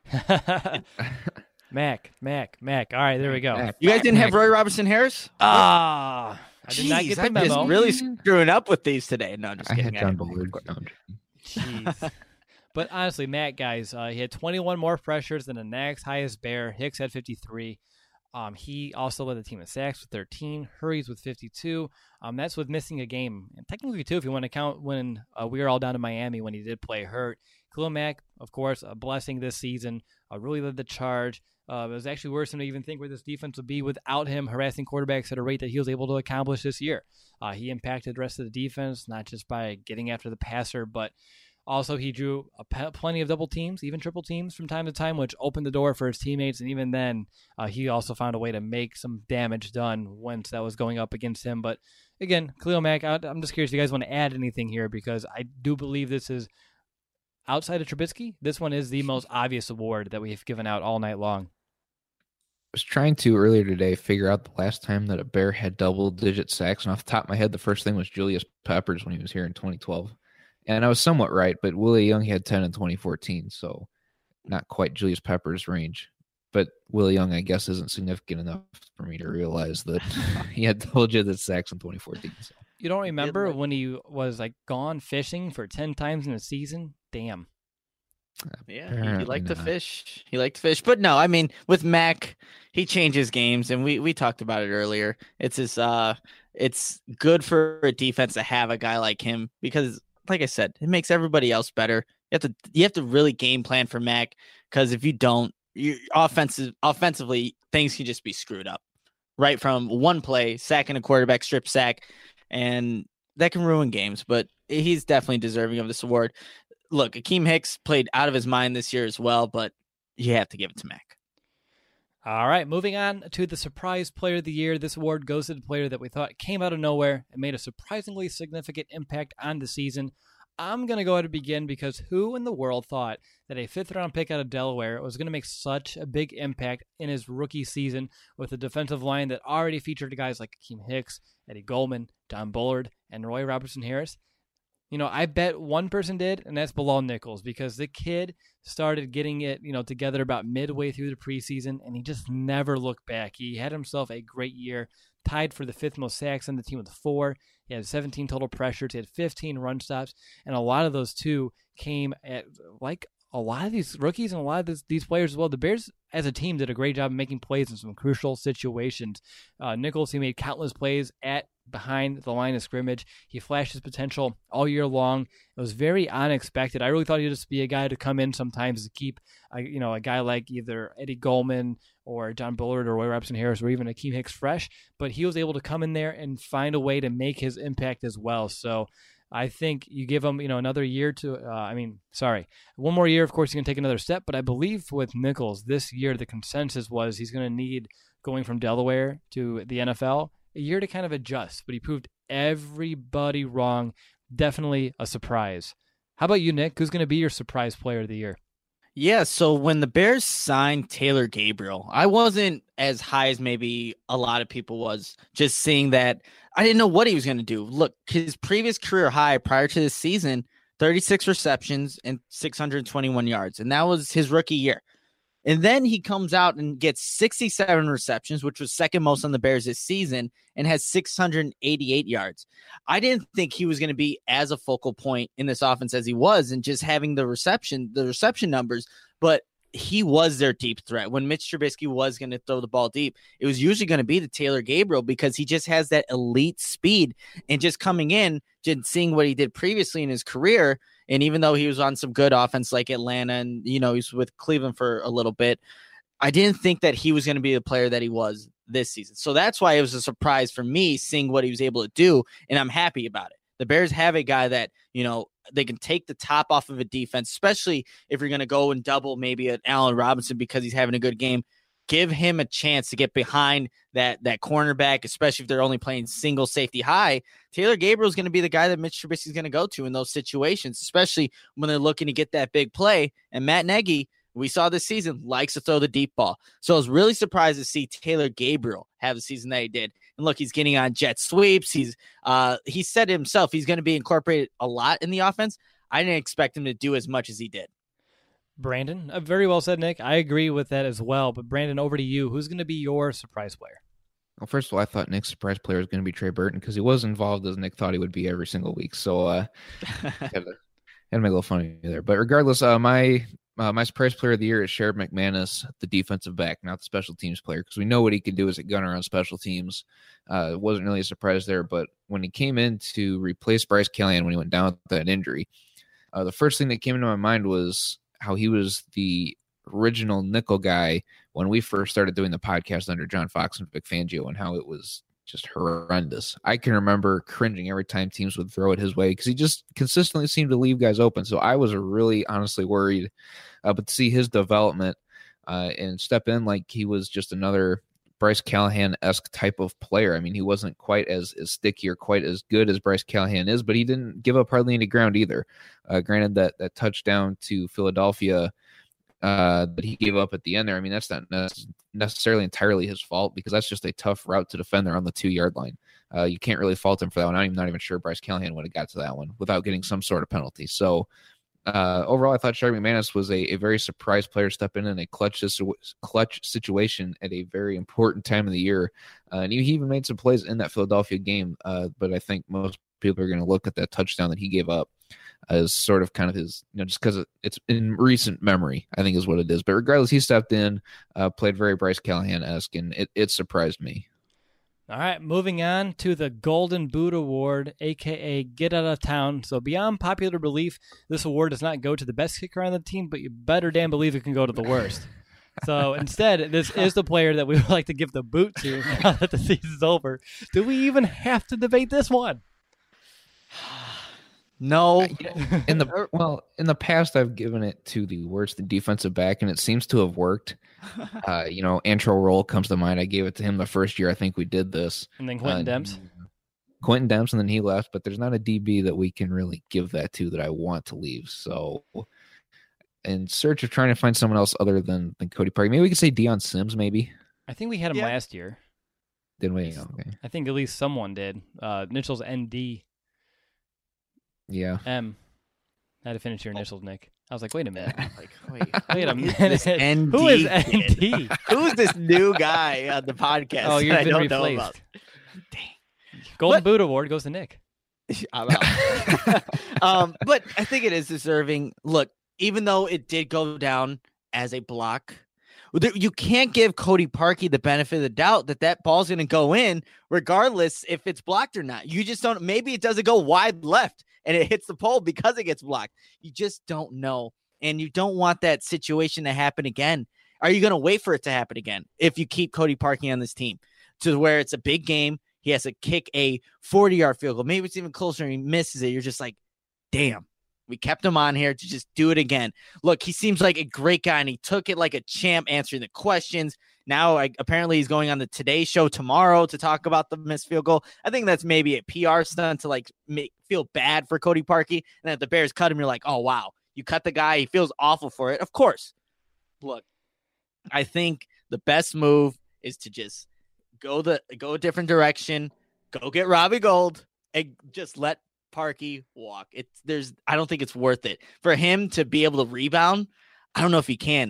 Mac, Mac, Mac. All right, there we go. You guys didn't have Roy Robertson Harris? Ah, I did Jeez, not get the I'm memo. just really screwing up with these today. No, I'm just I kidding. had John Bullard. No, I'm joking. Jeez. But honestly, Matt, guys, uh, he had twenty-one more pressures than the next highest Bear. Hicks had fifty-three. Um, he also led the team in sacks with thirteen, hurries with fifty-two. Um, that's with missing a game. And technically, too, if you want to count when uh, we were all down in Miami when he did play hurt. Khalil Mack, of course, a blessing this season, uh, really led the charge. Uh, it was actually worse than to even think where this defense would be without him harassing quarterbacks at a rate that he was able to accomplish this year. Uh, he impacted the rest of the defense, not just by getting after the passer, but also, he drew a p- plenty of double teams, even triple teams from time to time, which opened the door for his teammates. And even then, uh, he also found a way to make some damage done once that was going up against him. But again, Khalil Mack, I- I'm just curious if you guys want to add anything here, because I do believe this is, outside of Trubisky, this one is the most obvious award that we've given out all night long. I was trying to earlier today figure out the last time that a Bear had double-digit sacks, and off the top of my head, the first thing was Julius Peppers when he was here in twenty twelve. And I was somewhat right, but Willie Young had ten in twenty fourteen, so not quite Julius Peppers' range. But Willie Young, I guess, isn't significant enough for me to realize that he had double-digit sacks in twenty fourteen. So. You don't remember when he was like gone fishing for ten times in a season? Damn. Yeah, he, he liked to fish. He liked to fish. But no, I mean, with Mac, he changes games, and we, we talked about it earlier. It's his, uh, it's good for a defense to have a guy like him because, like I said, it makes everybody else better. You have to you have to really game plan for Mac, because if you don't, you offensive offensively things can just be screwed up right from one play, sacking a quarterback, strip sack, and that can ruin games. But he's definitely deserving of this award. Look, Akeem Hicks played out of his mind this year as well, but you have to give it to Mac. All right, moving on to the Surprise Player of the Year. This award goes to the player that we thought came out of nowhere and made a surprisingly significant impact on the season. I'm going to go ahead and begin because who in the world thought that a fifth-round pick out of Delaware was going to make such a big impact in his rookie season with a defensive line that already featured guys like Akeem Hicks, Eddie Goldman, John Bullard, and Roy Robertson Harris? You know, I bet one person did, and that's Bilal Nichols, because the kid started getting it, you know, together about midway through the preseason, and he just never looked back. He had himself a great year, tied for the fifth most sacks on the team with four. He had seventeen total pressures. He had fifteen run stops, and a lot of those, too, came at, like, a lot of these rookies and a lot of this, these players as well. The Bears, as a team, did a great job of making plays in some crucial situations. Uh, Nichols, he made countless plays at behind the line of scrimmage. He flashed his potential all year long. It was very unexpected. I really thought he'd just be a guy to come in sometimes to keep, uh, you know, a guy like either Eddie Goldman or John Bullard or Roy Robertson Harris or even Akeem Hicks fresh. But he was able to come in there and find a way to make his impact as well. So I think you give him, you know, another year to, uh, I mean, sorry, one more year, of course, he's going to take another step. But I believe with Nichols this year, the consensus was he's going to need, going from Delaware to the N F L, a year to kind of adjust. But he proved everybody wrong. Definitely a surprise. How about you, Nick? Who's going to be your surprise player of the year? Yeah, so when the Bears signed Taylor Gabriel, I wasn't as high as maybe a lot of people was, just seeing that I didn't know what he was going to do. Look, his previous career high prior to this season, thirty-six receptions and six hundred twenty-one yards, and that was his rookie year. And then he comes out and gets sixty-seven receptions, which was second most on the Bears this season, and has six hundred eighty-eight yards. I didn't think he was going to be as a focal point in this offense as he was, and just having the reception, the reception numbers, but he was their deep threat. When Mitch Trubisky was going to throw the ball deep, it was usually going to be to Taylor Gabriel because he just has that elite speed, and just coming in, just seeing what he did previously in his career. And even though he was on some good offense like Atlanta and, you know, he was with Cleveland for a little bit, I didn't think that he was going to be the player that he was this season. So that's why it was a surprise for me seeing what he was able to do. And I'm happy about it. The Bears have a guy that, you know, they can take the top off of a defense, especially if you're going to go and double maybe at Allen Robinson because he's having a good game. Give him a chance to get behind that that cornerback, especially if they're only playing single safety high. Taylor Gabriel is going to be the guy that Mitch Trubisky is going to go to in those situations, especially when they're looking to get that big play. And Matt Nagy, we saw this season, likes to throw the deep ball. So I was really surprised to see Taylor Gabriel have the season that he did. And look, he's getting on jet sweeps. He's uh, he said himself he's going to be incorporated a lot in the offense. I didn't expect him to do as much as he did. Brandon, uh, very well said, Nick. I agree with that as well. But Brandon, over to you. Who's going to be your surprise player? Well, first of all, I thought Nick's surprise player was going to be Trey Burton because he was involved as Nick thought he would be every single week. So uh, had, to, had to make a little funny there. But regardless, uh, my uh, my surprise player of the year is Sherrod McManus, the defensive back, not the special teams player, because we know what he could do as a gunner on special teams. Uh, it wasn't really a surprise there. But when he came in to replace Bryce Callahan when he went down with that injury, uh, the first thing that came into my mind was how he was the original nickel guy when we first started doing the podcast under John Fox and Vic Fangio, and how it was just horrendous. I can remember cringing every time teams would throw it his way because he just consistently seemed to leave guys open. So I was really honestly worried, uh, but to see his development uh, and step in like he was just another Bryce Callahan-esque type of player. I mean, he wasn't quite as, as sticky or quite as good as Bryce Callahan is, but he didn't give up hardly any ground either. Uh, granted, that that touchdown to Philadelphia uh, that he gave up at the end there, I mean, that's not necessarily entirely his fault because that's just a tough route to defend there on the two-yard line. Uh, you can't really fault him for that one. I'm not even sure Bryce Callahan would have got to that one without getting some sort of penalty. So, Uh, overall, I thought Sherrod McManus was a, a very surprise player, step in in a clutch clutch situation at a very important time of the year. Uh, and he, he even made some plays in that Philadelphia game. Uh, but I think most people are going to look at that touchdown that he gave up as sort of kind of his, you know, just because it's in recent memory, I think is what it is. But regardless, he stepped in, uh, played very Bryce Callahan-esque, and it, it surprised me. All right, moving on to the Golden Boot Award, a k a. Get Out of Town. So beyond popular belief, this award does not go to the best kicker on the team, but you better damn believe it can go to the worst. So instead, this is the player that we would like to give the boot to now that the season's over. Do we even have to debate this one? No. In the well, in the past, I've given it to the worst defensive back, and it seems to have worked. Uh, you know, Antrel Roll comes to mind. I gave it to him the first year I think we did this. And then Quentin uh, Demps. Quentin Demps, and then he left, but there's not a D B that we can really give that to that I want to leave. So, in search of trying to find someone else other than, than Cody Parkey, maybe we could say Deion Sims, maybe. I think we had him Yeah. last year. Didn't we? Okay. I think at least someone did. Uh, initials N D Yeah. M. Had to finish your initials, Nick. I was like, wait a minute. Like, wait, Wait a who is minute. this N D Who is kid? N D? Who's this new guy on the podcast? Oh, you've that I been don't know replaced. about? Golden But- Boot Award goes to Nick. I'm out. um, but I think it is deserving. Look, even though it did go down as a block, there- you can't give Cody Parkey the benefit of the doubt that that ball's going to go in, regardless if it's blocked or not. You just don't. Maybe it doesn't go wide left and it hits the pole because it gets blocked. You just don't know, and you don't want that situation to happen again. Are you going to wait for it to happen again if you keep Cody Parkey on this team to where it's a big game? He has to kick a forty-yard field goal. Maybe it's even closer and he misses it. You're just like, damn, we kept him on here to just do it again. Look, he seems like a great guy, and he took it like a champ, answering the questions. Now, I, apparently, he's going on the Today Show tomorrow to talk about the missed field goal. I think that's maybe a P R stunt to like make, feel bad for Cody Parkey. And if the Bears cut him, you're like, oh, wow, you cut the guy. He feels awful for it. Of course. Look, I think the best move is to just go the go a different direction, go get Robbie Gould, and just let Parkey walk. It's there's I don't think it's worth it for him to be able to rebound. I don't know if he can.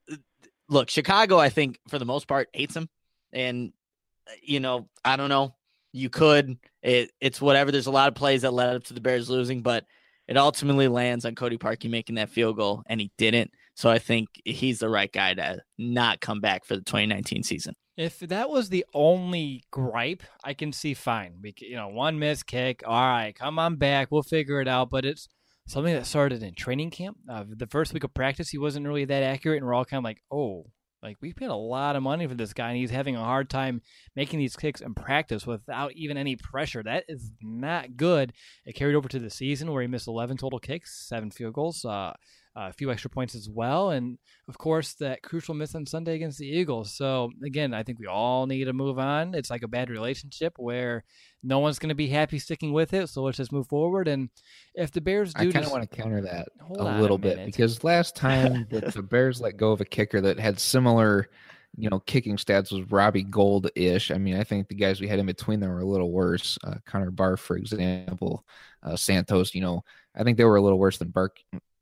Look, Chicago, I think for the most part hates him, and you know I don't know. You could it, it's whatever. There's a lot of plays that led up to the Bears losing, but it ultimately lands on Cody Parkey making that field goal, and he didn't. So I think he's the right guy to not come back for the twenty nineteen season. If that was the only gripe, I can see fine. We, you know, one missed kick. All right, come on back. We'll figure it out. But it's something that started in training camp. Uh, the first week of practice, he wasn't really that accurate, and we're all kind of like, oh, like we paid a lot of money for this guy, and he's having a hard time making these kicks in practice without even any pressure. That is not good. It carried over to the season where he missed eleven total kicks, seven field goals, uh, a few extra points as well, and of course that crucial miss on Sunday against the Eagles. So again, I think we all need to move on. It's like a bad relationship where no one's going to be happy sticking with it. So let's just move forward. And if the Bears do, I kind of just, want to counter that Hold a on little a bit minute. because last time that the Bears let go of a kicker that had similar, you know, kicking stats was Robbie Gould-ish. I mean, I think the guys we had in between them were a little worse. Uh, Connor Barth, for example, uh, Santos, you know, I think they were a little worse than Bark,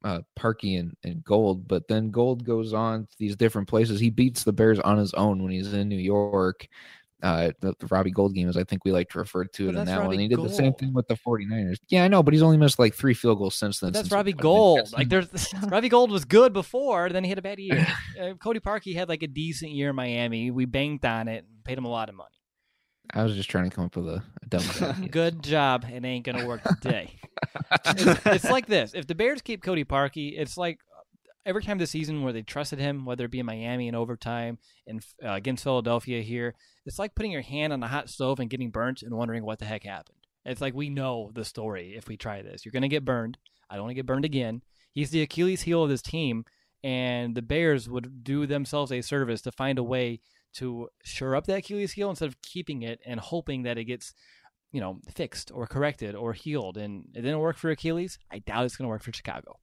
uh, Parkey and, and Gold, but then Gold goes on to these different places. He beats the Bears on his own when he's in New York. Uh, the, the Robbie Gold game, as I think we like to refer to it in that Robbie one. And he did Gold. The same thing with the 49ers. Yeah, I know, but he's only missed like three field goals since then. But that's since Robbie Gold. Like there's Robbie Gold was good before, then he had a bad year. uh, Cody Parkey had like a decent year in Miami. We banked on it and paid him a lot of money. I was just trying to come up with a, a dumb Good job. It ain't going to work today. it's, it's like this. If the Bears keep Cody Parkey, it's like every time this season where they trusted him, whether it be in Miami in overtime and uh, against Philadelphia here, it's like putting your hand on a hot stove and getting burnt and wondering what the heck happened. It's like we know the story if we try this. You're going to get burned. I don't want to get burned again. He's the Achilles heel of this team, and the Bears would do themselves a service to find a way to shore up that Achilles heel instead of keeping it and hoping that it gets, you know, fixed or corrected or healed. And it didn't work for Achilles. I doubt it's going to work for Chicago.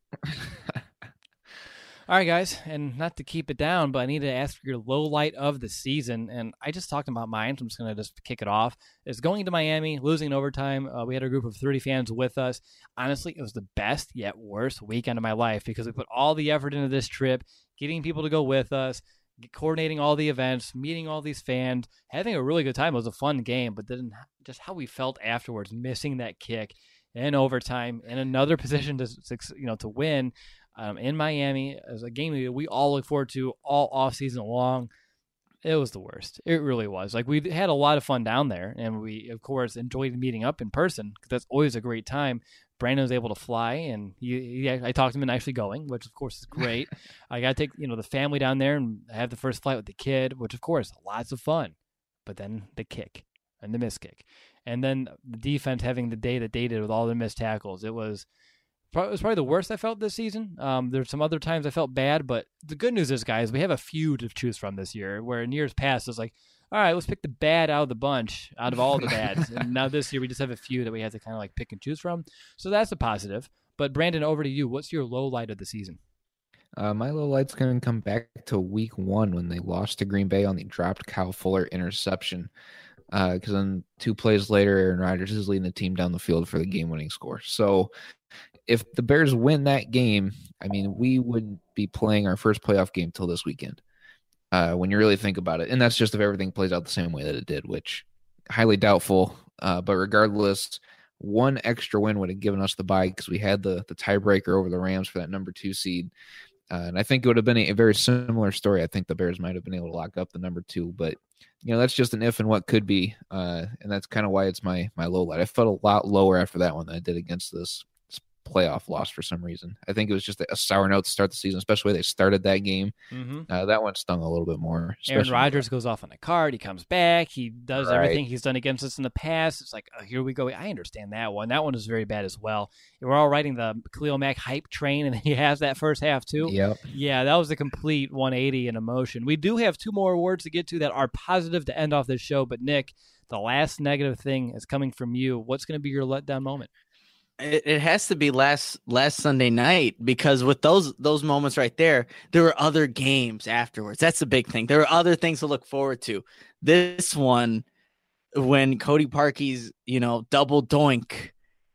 All right, guys, and not to keep it down, but I need to ask for your low light of the season, and I just talked about mine, so I'm just going to just kick it off. It's going to Miami, losing in overtime. Uh, we had a group of thirty fans with us. Honestly, it was the best yet worst weekend of my life because we put all the effort into this trip, getting people to go with us, coordinating all the events, meeting all these fans, having a really good time. It was a fun game, but then just how we felt afterwards, missing that kick in overtime in another position to, you know, to win. Um, in Miami, as a game that we all look forward to all offseason long. It was the worst. It really was. Like, we had a lot of fun down there, and we, of course, enjoyed meeting up in person because that's always a great time. Brandon was able to fly, and he, he, I talked him into actually going, which, of course, is great. I got to take, you know, the family down there and have the first flight with the kid, which, of course, lots of fun. But then the kick and the missed kick. And then the defense having the day that they did with all the missed tackles. It was... It was probably the worst I felt this season. Um, there's some other times I felt bad, but the good news is, guys, we have a few to choose from this year, where in years past it was like, all right, let's pick the bad out of the bunch, out of all the bads. And now this year we just have a few that we have to kind of like pick and choose from. So that's a positive. But Brandon, over to you. What's your low light of the season? Uh, my low light's going to come back to week one when they lost to Green Bay on the dropped Kyle Fuller interception. Because uh, then two plays later, Aaron Rodgers is leading the team down the field for the game-winning score. So if the Bears win that game, I mean, we would be playing our first playoff game till this weekend uh, when you really think about it. And that's just if everything plays out the same way that it did, which highly doubtful. Uh, but regardless, one extra win would have given us the bye because we had the, the tiebreaker over the Rams for that number two seed. Uh, and I think it would have been a, a very similar story. I think the Bears might have been able to lock up the number two, but you know, that's just an if and what could be. Uh, and that's kind of why it's my, my low light. I felt a lot lower after that one than I did against this playoff loss for some reason. I think it was just a sour note to start the season, especially the way they started that game. Mm-hmm. Uh, that one stung a little bit more. Aaron Rodgers goes off on a card. He comes back. He does right. everything he's done against us in the past. It's like, oh, here we go. I understand that one. That one is very bad as well. We're all riding the Khalil Mack hype train, and he has that first half too. Yep. Yeah, that was a complete one eighty in emotion. We do have two more awards to get to that are positive to end off this show, but Nick, the last negative thing is coming from you. What's going to be your letdown moment? It, it has to be last last Sunday night, because with those those moments right there, there were other games afterwards. That's the big thing. There are other things to look forward to. This one, when Cody Parkey's, you know, double doink,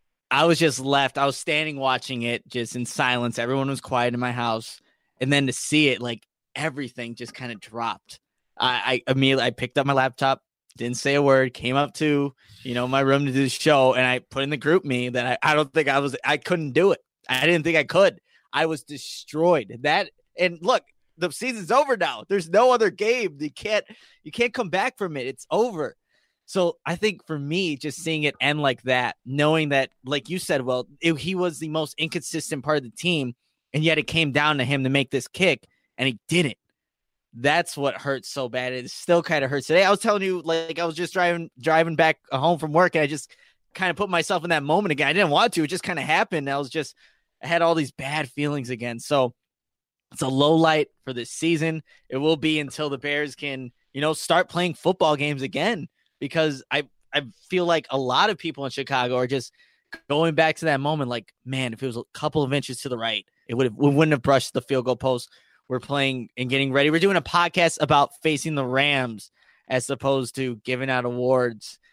I was just left. I was standing watching it just in silence. Everyone was quiet in my house. And then to see it, like, everything just kind of dropped. I, I immediately I picked up my laptop, didn't say a word, came up to, you know, my room to do the show, and I put in the group me that I, I don't think I was, I couldn't do it. I didn't think I could. I was destroyed. That, and look, the season's over now. There's no other game. You can't, you can't come back from it. It's over. So I think for me, just seeing it end like that, knowing that, like you said, well, it, he was the most inconsistent part of the team, and yet it came down to him to make this kick, and he didn't. That's what hurts so bad. It still kind of hurts today. I was telling you, like, I was just driving driving back home from work, and I just kind of put myself in that moment again. I didn't want to. It just kind of happened. I was just, I had all these bad feelings again. So it's a low light for this season. It will be until the Bears can, you know, start playing football games again, because I, I feel like a lot of people in Chicago are just going back to that moment like, man, if it was a couple of inches to the right, it would have, we wouldn't have brushed the field goal post. We're playing and getting ready. We're doing a podcast about facing the Rams as opposed to giving out awards.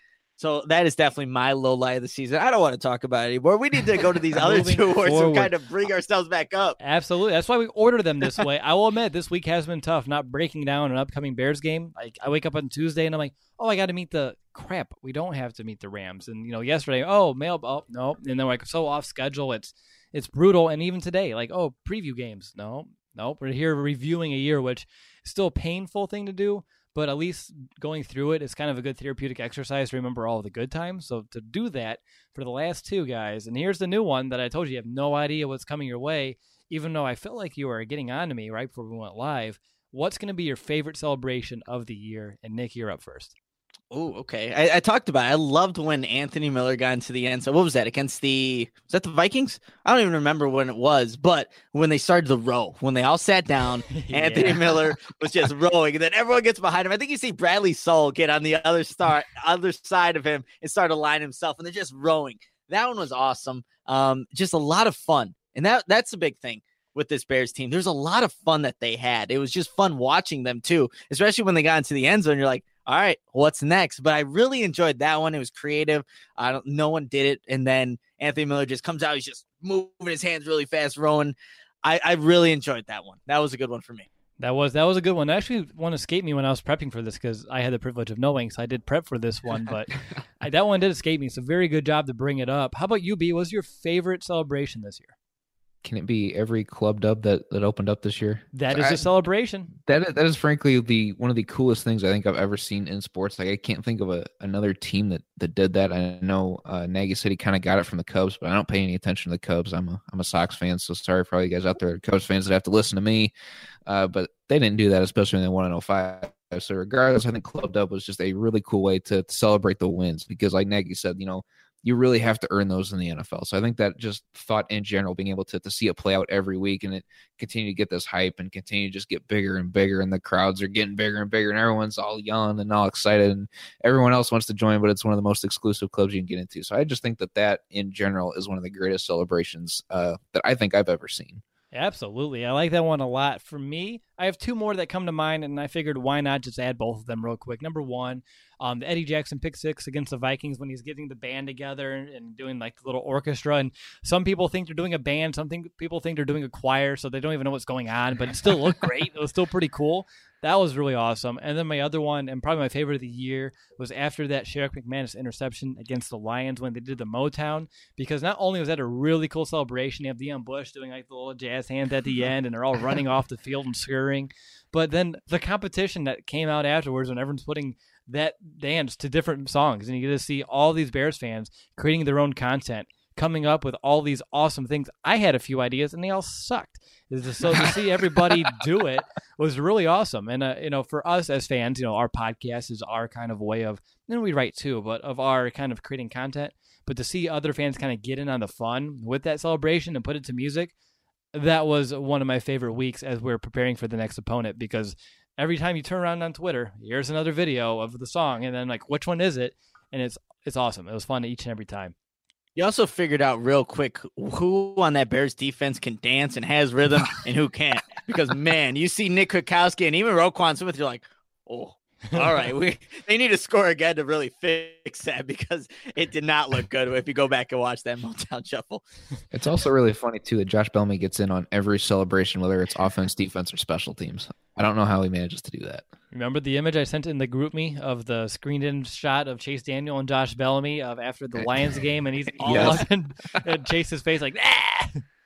So that is definitely my low light of the season. I don't want to talk about it anymore. We need to go to these other Moving two awards to forward. kind of bring ourselves back up. Absolutely. That's why we ordered them this way. I will admit, this week has been tough, not breaking down an upcoming Bears game. Like, I wake up on Tuesday and I'm like, oh, I got to meet the crap. We don't have to meet the Rams. And, you know, yesterday, oh, mail, oh, no. And then, like, so off schedule. It's it's brutal. And even today, like, oh, preview games. No, no. We're here reviewing a year, which is still a painful thing to do. But at least going through it is kind of a good therapeutic exercise to remember all the good times. So to do that for the last two guys, and here's the new one that I told you, you have no idea what's coming your way, even though I felt like you were getting on to me right before we went live. What's going to be your favorite celebration of the year? And Nick, you're up first. Oh, okay. I, I talked about it. I loved when Anthony Miller got into the end. So what was that against the, was that the Vikings? I don't even remember when it was, but when they started the row, when they all sat down, Yeah. Anthony Miller was just rowing, and then everyone gets behind him. I think you see Bradley Soul get on the other star, other side of him and start to line himself, and they're just rowing. That one was awesome. Um, just a lot of fun. And that that's a big thing with this Bears team. There's a lot of fun that they had. It was just fun watching them too, especially when they got into the end zone. You're like, all right, what's next? But I really enjoyed that one. It was creative. I don't, no one did it. And then Anthony Miller just comes out. He's just moving his hands really fast, rowing. I, I really enjoyed that one. That was a good one for me. That was that was a good one. Actually, one escaped me when I was prepping for this because I had the privilege of knowing, so I did prep for this one. But I, that one did escape me. So very good job to bring it up. How about you, B? What was your favorite celebration this year? Can it be every club dub that, that opened up this year? That So is I- a celebration. That is, that is frankly the one of the coolest things I think I've ever seen in sports. Like I can't think of a another team that, that did that. I know uh, Nagy City kind of got it from the Cubs, but I don't pay any attention to the Cubs. I'm a I'm a Sox fan, so sorry for all you guys out there, Cubs fans that have to listen to me. Uh, but they didn't do that, especially when they won in oh five. So regardless, I think Club Dub was just a really cool way to, to celebrate the wins because, like Nagy said, you know, you really have to earn those in the N F L. So I think that just thought in general, being able to, to see it play out every week and it continue to get this hype and continue to just get bigger and bigger and the crowds are getting bigger and bigger and everyone's all yelling and all excited and everyone else wants to join, but it's one of the most exclusive clubs you can get into. So I just think that that in general is one of the greatest celebrations uh, that I think I've ever seen. Absolutely. I like that one a lot. For me, I have two more that come to mind, and I figured why not just add both of them real quick. Number one, um, the Eddie Jackson pick six against the Vikings when he's getting the band together and doing like the little orchestra. And some people think they're doing a band. Some think, people think they're doing a choir, so they don't even know what's going on, but it still looked great. It was still pretty cool. That was really awesome. And then my other one, and probably my favorite of the year, was after that Sherrick McManus interception against the Lions when they did the Motown, because not only was that a really cool celebration, you have Deion Bush doing like the little jazz hands at the end, and they're all running off the field and scurrying. But then the competition that came out afterwards when everyone's putting that dance to different songs, and you get to see all these Bears fans creating their own content, coming up with all these awesome things. I had a few ideas, and they all sucked. So to see everybody do it was really awesome. And, uh, you know, for us as fans, you know, our podcast is our kind of way of, you know, we write too, but of our kind of creating content. But to see other fans kind of get in on the fun with that celebration and put it to music, that was one of my favorite weeks as we're preparing for the next opponent, because every time you turn around on Twitter, here's another video of the song, and then like, which one is it? And it's it's awesome. It was fun each and every time. You also figured out real quick who on that Bears defense can dance and has rhythm and who can't. Because, man, you see Nick Kwiatkowski and even Roquan Smith, you're like, oh, all right. we They need to score again to really fix that, because it did not look good if you go back and watch that Motown Shuffle. It's also really funny, too, that Josh Bellamy gets in on every celebration, whether it's offense, defense, or special teams. I don't know how he manages to do that. Remember the image I sent in the group me of the screened in shot of Chase Daniel and Josh Bellamy of after the Lions game, and he's all Yes. up in, in Chase's face like, ah!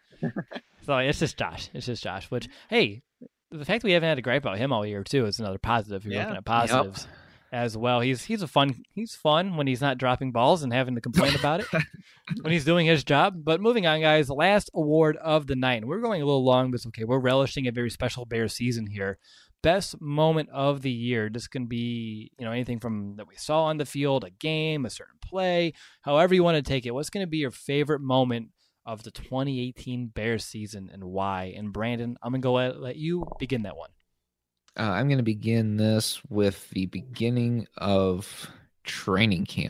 So it's just Josh. It's just Josh, which, hey, the fact that we haven't had a gripe about him all year, too, is another positive. You're Yeah. looking at positives as well. He's he's a fun he's fun when he's not dropping balls and having to complain about it when he's doing his job. But moving on, guys, last award of the night. We're going a little long, but it's okay. We're relishing a very special Bears season here. Best moment of the year. This can be, you know, anything from that we saw on the field, a game, a certain play, however you want to take it. What's going to be your favorite moment of the twenty eighteen Bears season and why? And Brandon, I'm going to go let, let you begin that one. Uh, I'm going to begin this with the beginning of training camp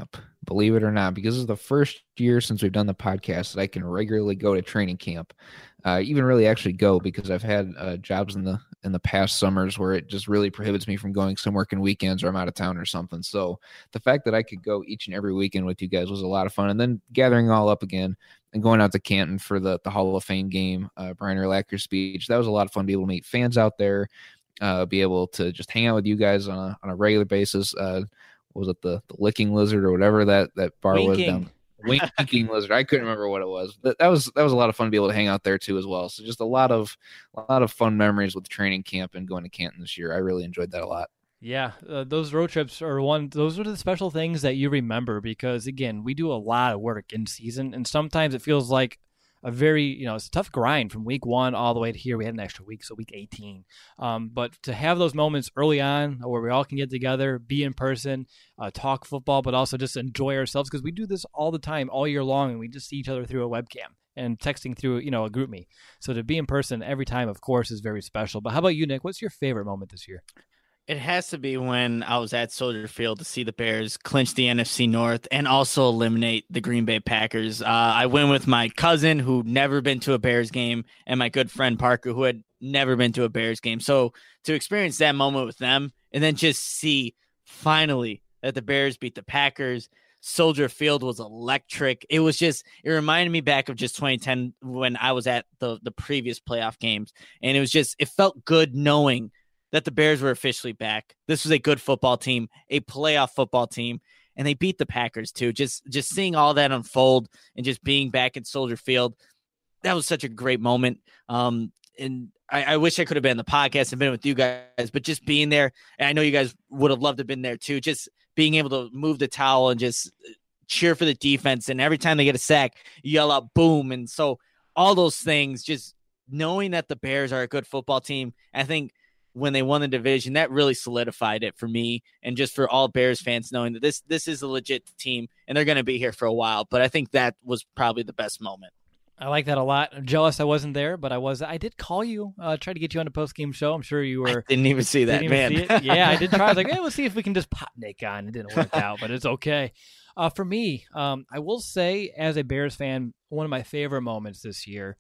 believe it or not, because this is the first year since we've done the podcast that I can regularly go to training camp, uh, even really actually go, because I've had uh, jobs in the in the past summers where it just really prohibits me from going some working weekends or I'm out of town or something. So the fact that I could go each and every weekend with you guys was a lot of fun. And then gathering all up again and going out to Canton for the, the Hall of Fame game, uh, Brian Urlacher's speech, that was a lot of fun to be able to meet fans out there, uh, be able to just hang out with you guys on a, on a regular basis. Uh, was it the, the Licking Lizard or whatever that, that bar Winking. was down? Winking Lizard. I couldn't remember what it was. But that was that was a lot of fun to be able to hang out there too as well. So just a lot of a lot of fun memories with training camp and going to Canton this year. I really enjoyed that a lot. Yeah, uh, those road trips are one. Those are the special things that you remember because again, we do a lot of work in season, and sometimes it feels like a very, you know, it's a tough grind from week one all the way to here. We had an extra week, so week eighteen. Um, but to have those moments early on where we all can get together, be in person, uh, talk football, but also just enjoy ourselves because we do this all the time, all year long, and we just see each other through a webcam and texting through, you know, a group me. So to be in person every time, of course, is very special. But how about you, Nick? What's your favorite moment this year? It has to be when I was at Soldier Field to see the Bears clinch the N F C North and also eliminate the Green Bay Packers. Uh, I went with my cousin who'd never been to a Bears game and my good friend Parker who had never been to a Bears game. So to experience that moment with them and then just see finally that the Bears beat the Packers, Soldier Field was electric. It was just, it reminded me back of just twenty ten when I was at the, the previous playoff games. And it was just, it felt good knowing that the Bears were officially back. This was a good football team, a playoff football team, and they beat the Packers too. Just just seeing all that unfold and just being back at Soldier Field, that was such a great moment. Um, and I, I wish I could have been in the podcast and been with you guys, but just being there, and I know you guys would have loved to have been there too, just being able to move the towel and just cheer for the defense. And every time they get a sack, you yell out boom. And so all those things, just knowing that the Bears are a good football team, I think when they won the division, that really solidified it for me and just for all Bears fans knowing that this this is a legit team and they're going to be here for a while. But I think that was probably the best moment. I like that a lot. I'm jealous I wasn't there, but I was. I did call you, uh, try to get you on a post-game show. I'm sure you were. I didn't even see that, man. See it. Yeah, I did try. I was like, hey, we'll see if we can just pop Nick on. It didn't work out, but it's okay. Uh, for me, um, I will say as a Bears fan, one of my favorite moments this year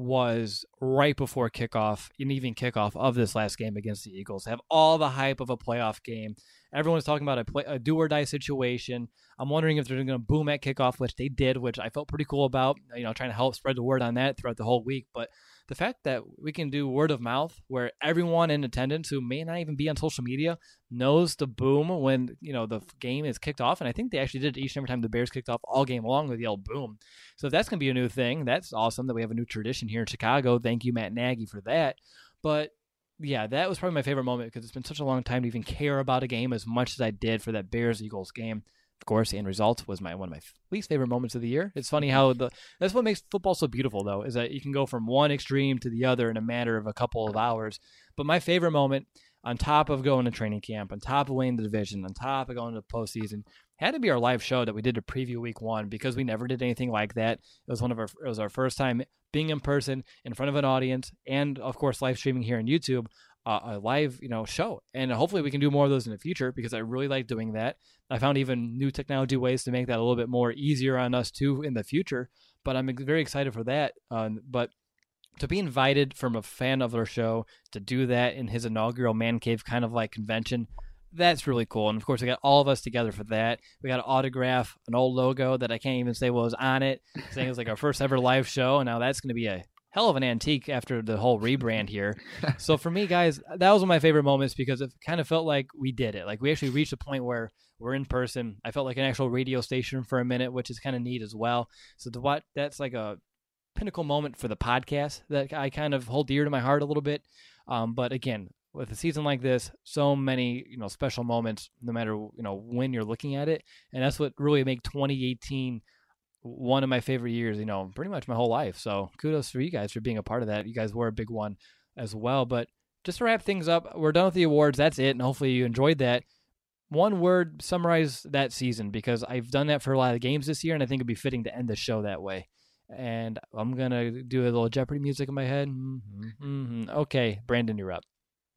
was right before kickoff, and even kickoff of this last game against the Eagles. Have all the hype of a playoff game. Everyone's talking about a, play, a do or die situation. I'm wondering if they're going to boom at kickoff, which they did, which I felt pretty cool about, you know, trying to help spread the word on that throughout the whole week. But the fact that we can do word of mouth where everyone in attendance who may not even be on social media knows the boom when, you know, the game is kicked off. And I think they actually did each and every time the Bears kicked off all game long with yell boom. So if that's going to be a new thing, that's awesome that we have a new tradition here in Chicago. Thank you, Matt Nagy, for that. But yeah, that was probably my favorite moment because it's been such a long time to even care about a game as much as I did for that Bears-Eagles game. Of course, the end result was my one of my least favorite moments of the year. It's funny how the that's what makes football so beautiful, though, is that you can go from one extreme to the other in a matter of a couple of hours. But my favorite moment, on top of going to training camp, on top of winning the division, on top of going to the postseason, had to be our live show that we did to preview week one because we never did anything like that. It was one of our it was our first time being in person in front of an audience, and of course live streaming here on YouTube. Uh, a live, you know, show. And hopefully we can do more of those in the future because I really like doing that. I found even new technology ways to make that a little bit more easier on us too in the future, but I'm very excited for that. Um, but to be invited from a fan of our show to do that in his inaugural Man Cave kind of like convention, that's really cool. And of course we got all of us together for that. We got an autograph, an old logo that I can't even say what was on it, saying it was like our first ever live show. And now that's going to be a hell of an antique after the whole rebrand here. So for me, guys, that was one of my favorite moments because it kind of felt like we did it. Like we actually reached a point where we're in person. I felt like an actual radio station for a minute, which is kind of neat as well. So to what that's like a pinnacle moment for the podcast that I kind of hold dear to my heart a little bit. Um, but again, with a season like this, so many, you know, special moments, no matter, you know, when you're looking at it. And that's what really make twenty eighteen one of my favorite years, you know, pretty much my whole life. So kudos for you guys for being a part of that. You guys were a big one as well. But just to wrap things up, we're done with the awards. That's it. And hopefully you enjoyed that. One word, summarize that season because I've done that for a lot of games this year and I think it'd be fitting to end the show that way. And I'm going to do a little Jeopardy music in my head. Mm-hmm, mm-hmm. Okay, Brandon, you're up.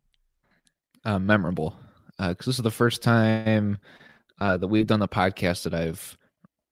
Uh, memorable. Because uh, this is the first time uh, that we've done the podcast that I've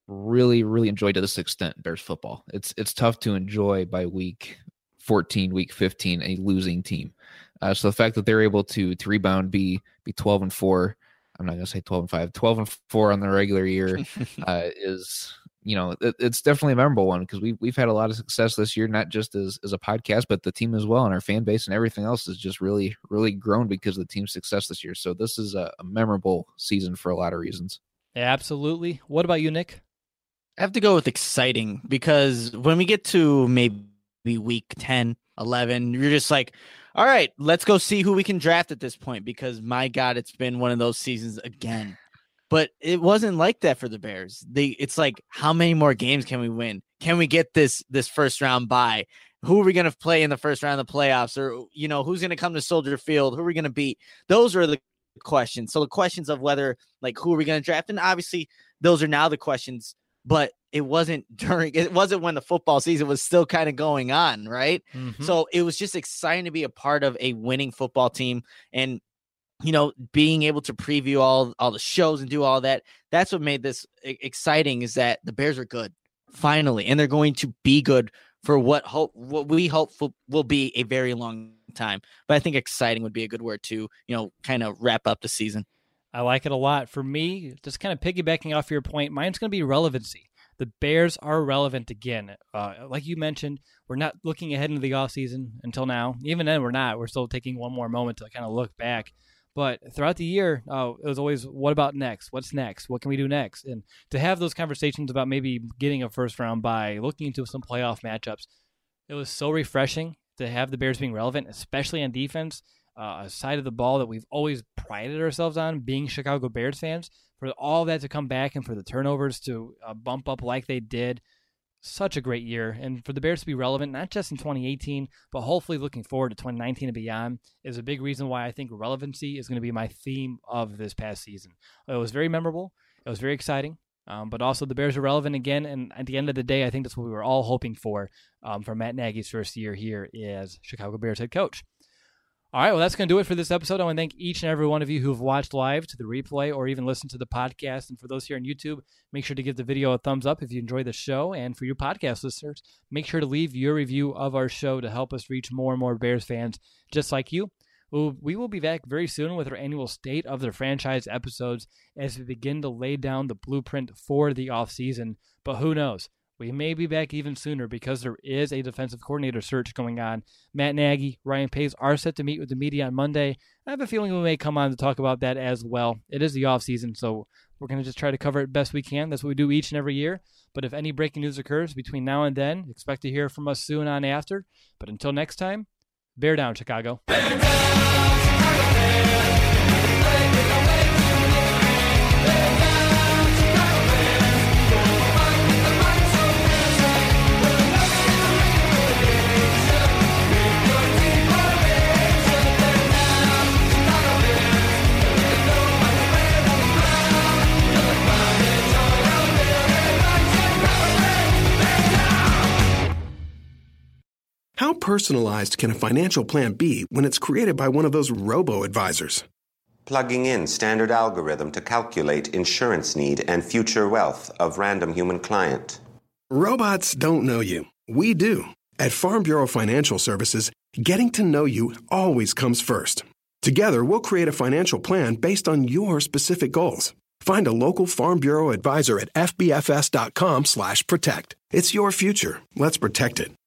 really, really enjoy to this extent Bears football. It's it's tough to enjoy by week fourteen, week fifteen, a losing team. Uh, so the fact that they're able to to rebound, be be twelve and four, I'm not going to say twelve and five, twelve and four on the regular year uh, is, you know, it, it's definitely a memorable one because we we've had a lot of success this year, not just as as a podcast, but the team as well, and our fan base and everything else has just really, really grown because of the team's success this year. So this is a, a memorable season for a lot of reasons. Absolutely. What about you, Nick? I have to go with exciting because when we get to maybe week ten, eleven, you're just like, all right, let's go see who we can draft at this point because, my God, it's been one of those seasons again. But it wasn't like that for the Bears. They, it's like, how many more games can we win? Can we get this this first round bye? Who are we going to play in the first round of the playoffs? Or, you know, who's going to come to Soldier Field? Who are we going to beat? Those are the questions. So the questions of whether, like, who are we going to draft? And obviously, those are now the questions. But it wasn't during, it wasn't when the football season was still kind of going on, right? Mm-hmm. So it was just exciting to be a part of a winning football team and, you know, being able to preview all, all the shows and do all that. That's what made this exciting is that the Bears are good finally, and they're going to be good for what hope, what we hope will be a very long time. But I think exciting would be a good word to, you know, kind of wrap up the season. I like it a lot. For me, just kind of piggybacking off your point, mine's going to be relevancy. The Bears are relevant again. Uh, like you mentioned, we're not looking ahead into the offseason until now. Even then, we're not. We're still taking one more moment to kind of look back. But throughout the year, uh, it was always, what about next? What's next? What can we do next? And to have those conversations about maybe getting a first round bye, looking into some playoff matchups, it was so refreshing to have the Bears being relevant, especially on defense. Uh, a side of the ball that we've always prided ourselves on, being Chicago Bears fans, for all that to come back and for the turnovers to uh, bump up like they did. Such a great year. And for the Bears to be relevant, not just in twenty eighteen, but hopefully looking forward to twenty nineteen and beyond, is a big reason why I think relevancy is going to be my theme of this past season. It was very memorable. It was very exciting. Um, but also the Bears are relevant again. And at the end of the day, I think that's what we were all hoping for um, for Matt Nagy's first year here as Chicago Bears head coach. All right, well, that's going to do it for this episode. I want to thank each and every one of you who have watched live to the replay or even listened to the podcast. And for those here on YouTube, make sure to give the video a thumbs up if you enjoy the show. And for your podcast listeners, make sure to leave your review of our show to help us reach more and more Bears fans just like you. We will be back very soon with our annual State of the Franchise episodes as we begin to lay down the blueprint for the offseason. But who knows? We may be back even sooner because there is a defensive coordinator search going on. Matt Nagy, Ryan Pace are set to meet with the media on Monday. I have a feeling we may come on to talk about that as well. It is the offseason, so we're going to just try to cover it best we can. That's what we do each and every year. But if any breaking news occurs between now and then, expect to hear from us soon on after. But until next time, bear down, Chicago. Bear down, Chicago Bears. How personalized can a financial plan be when it's created by one of those robo-advisors? Plugging in standard algorithm to calculate insurance need and future wealth of random human client. Robots don't know you. We do. At Farm Bureau Financial Services, getting to know you always comes first. Together, we'll create a financial plan based on your specific goals. Find a local Farm Bureau advisor at f b f s dot com slash protect. It's your future. Let's protect it.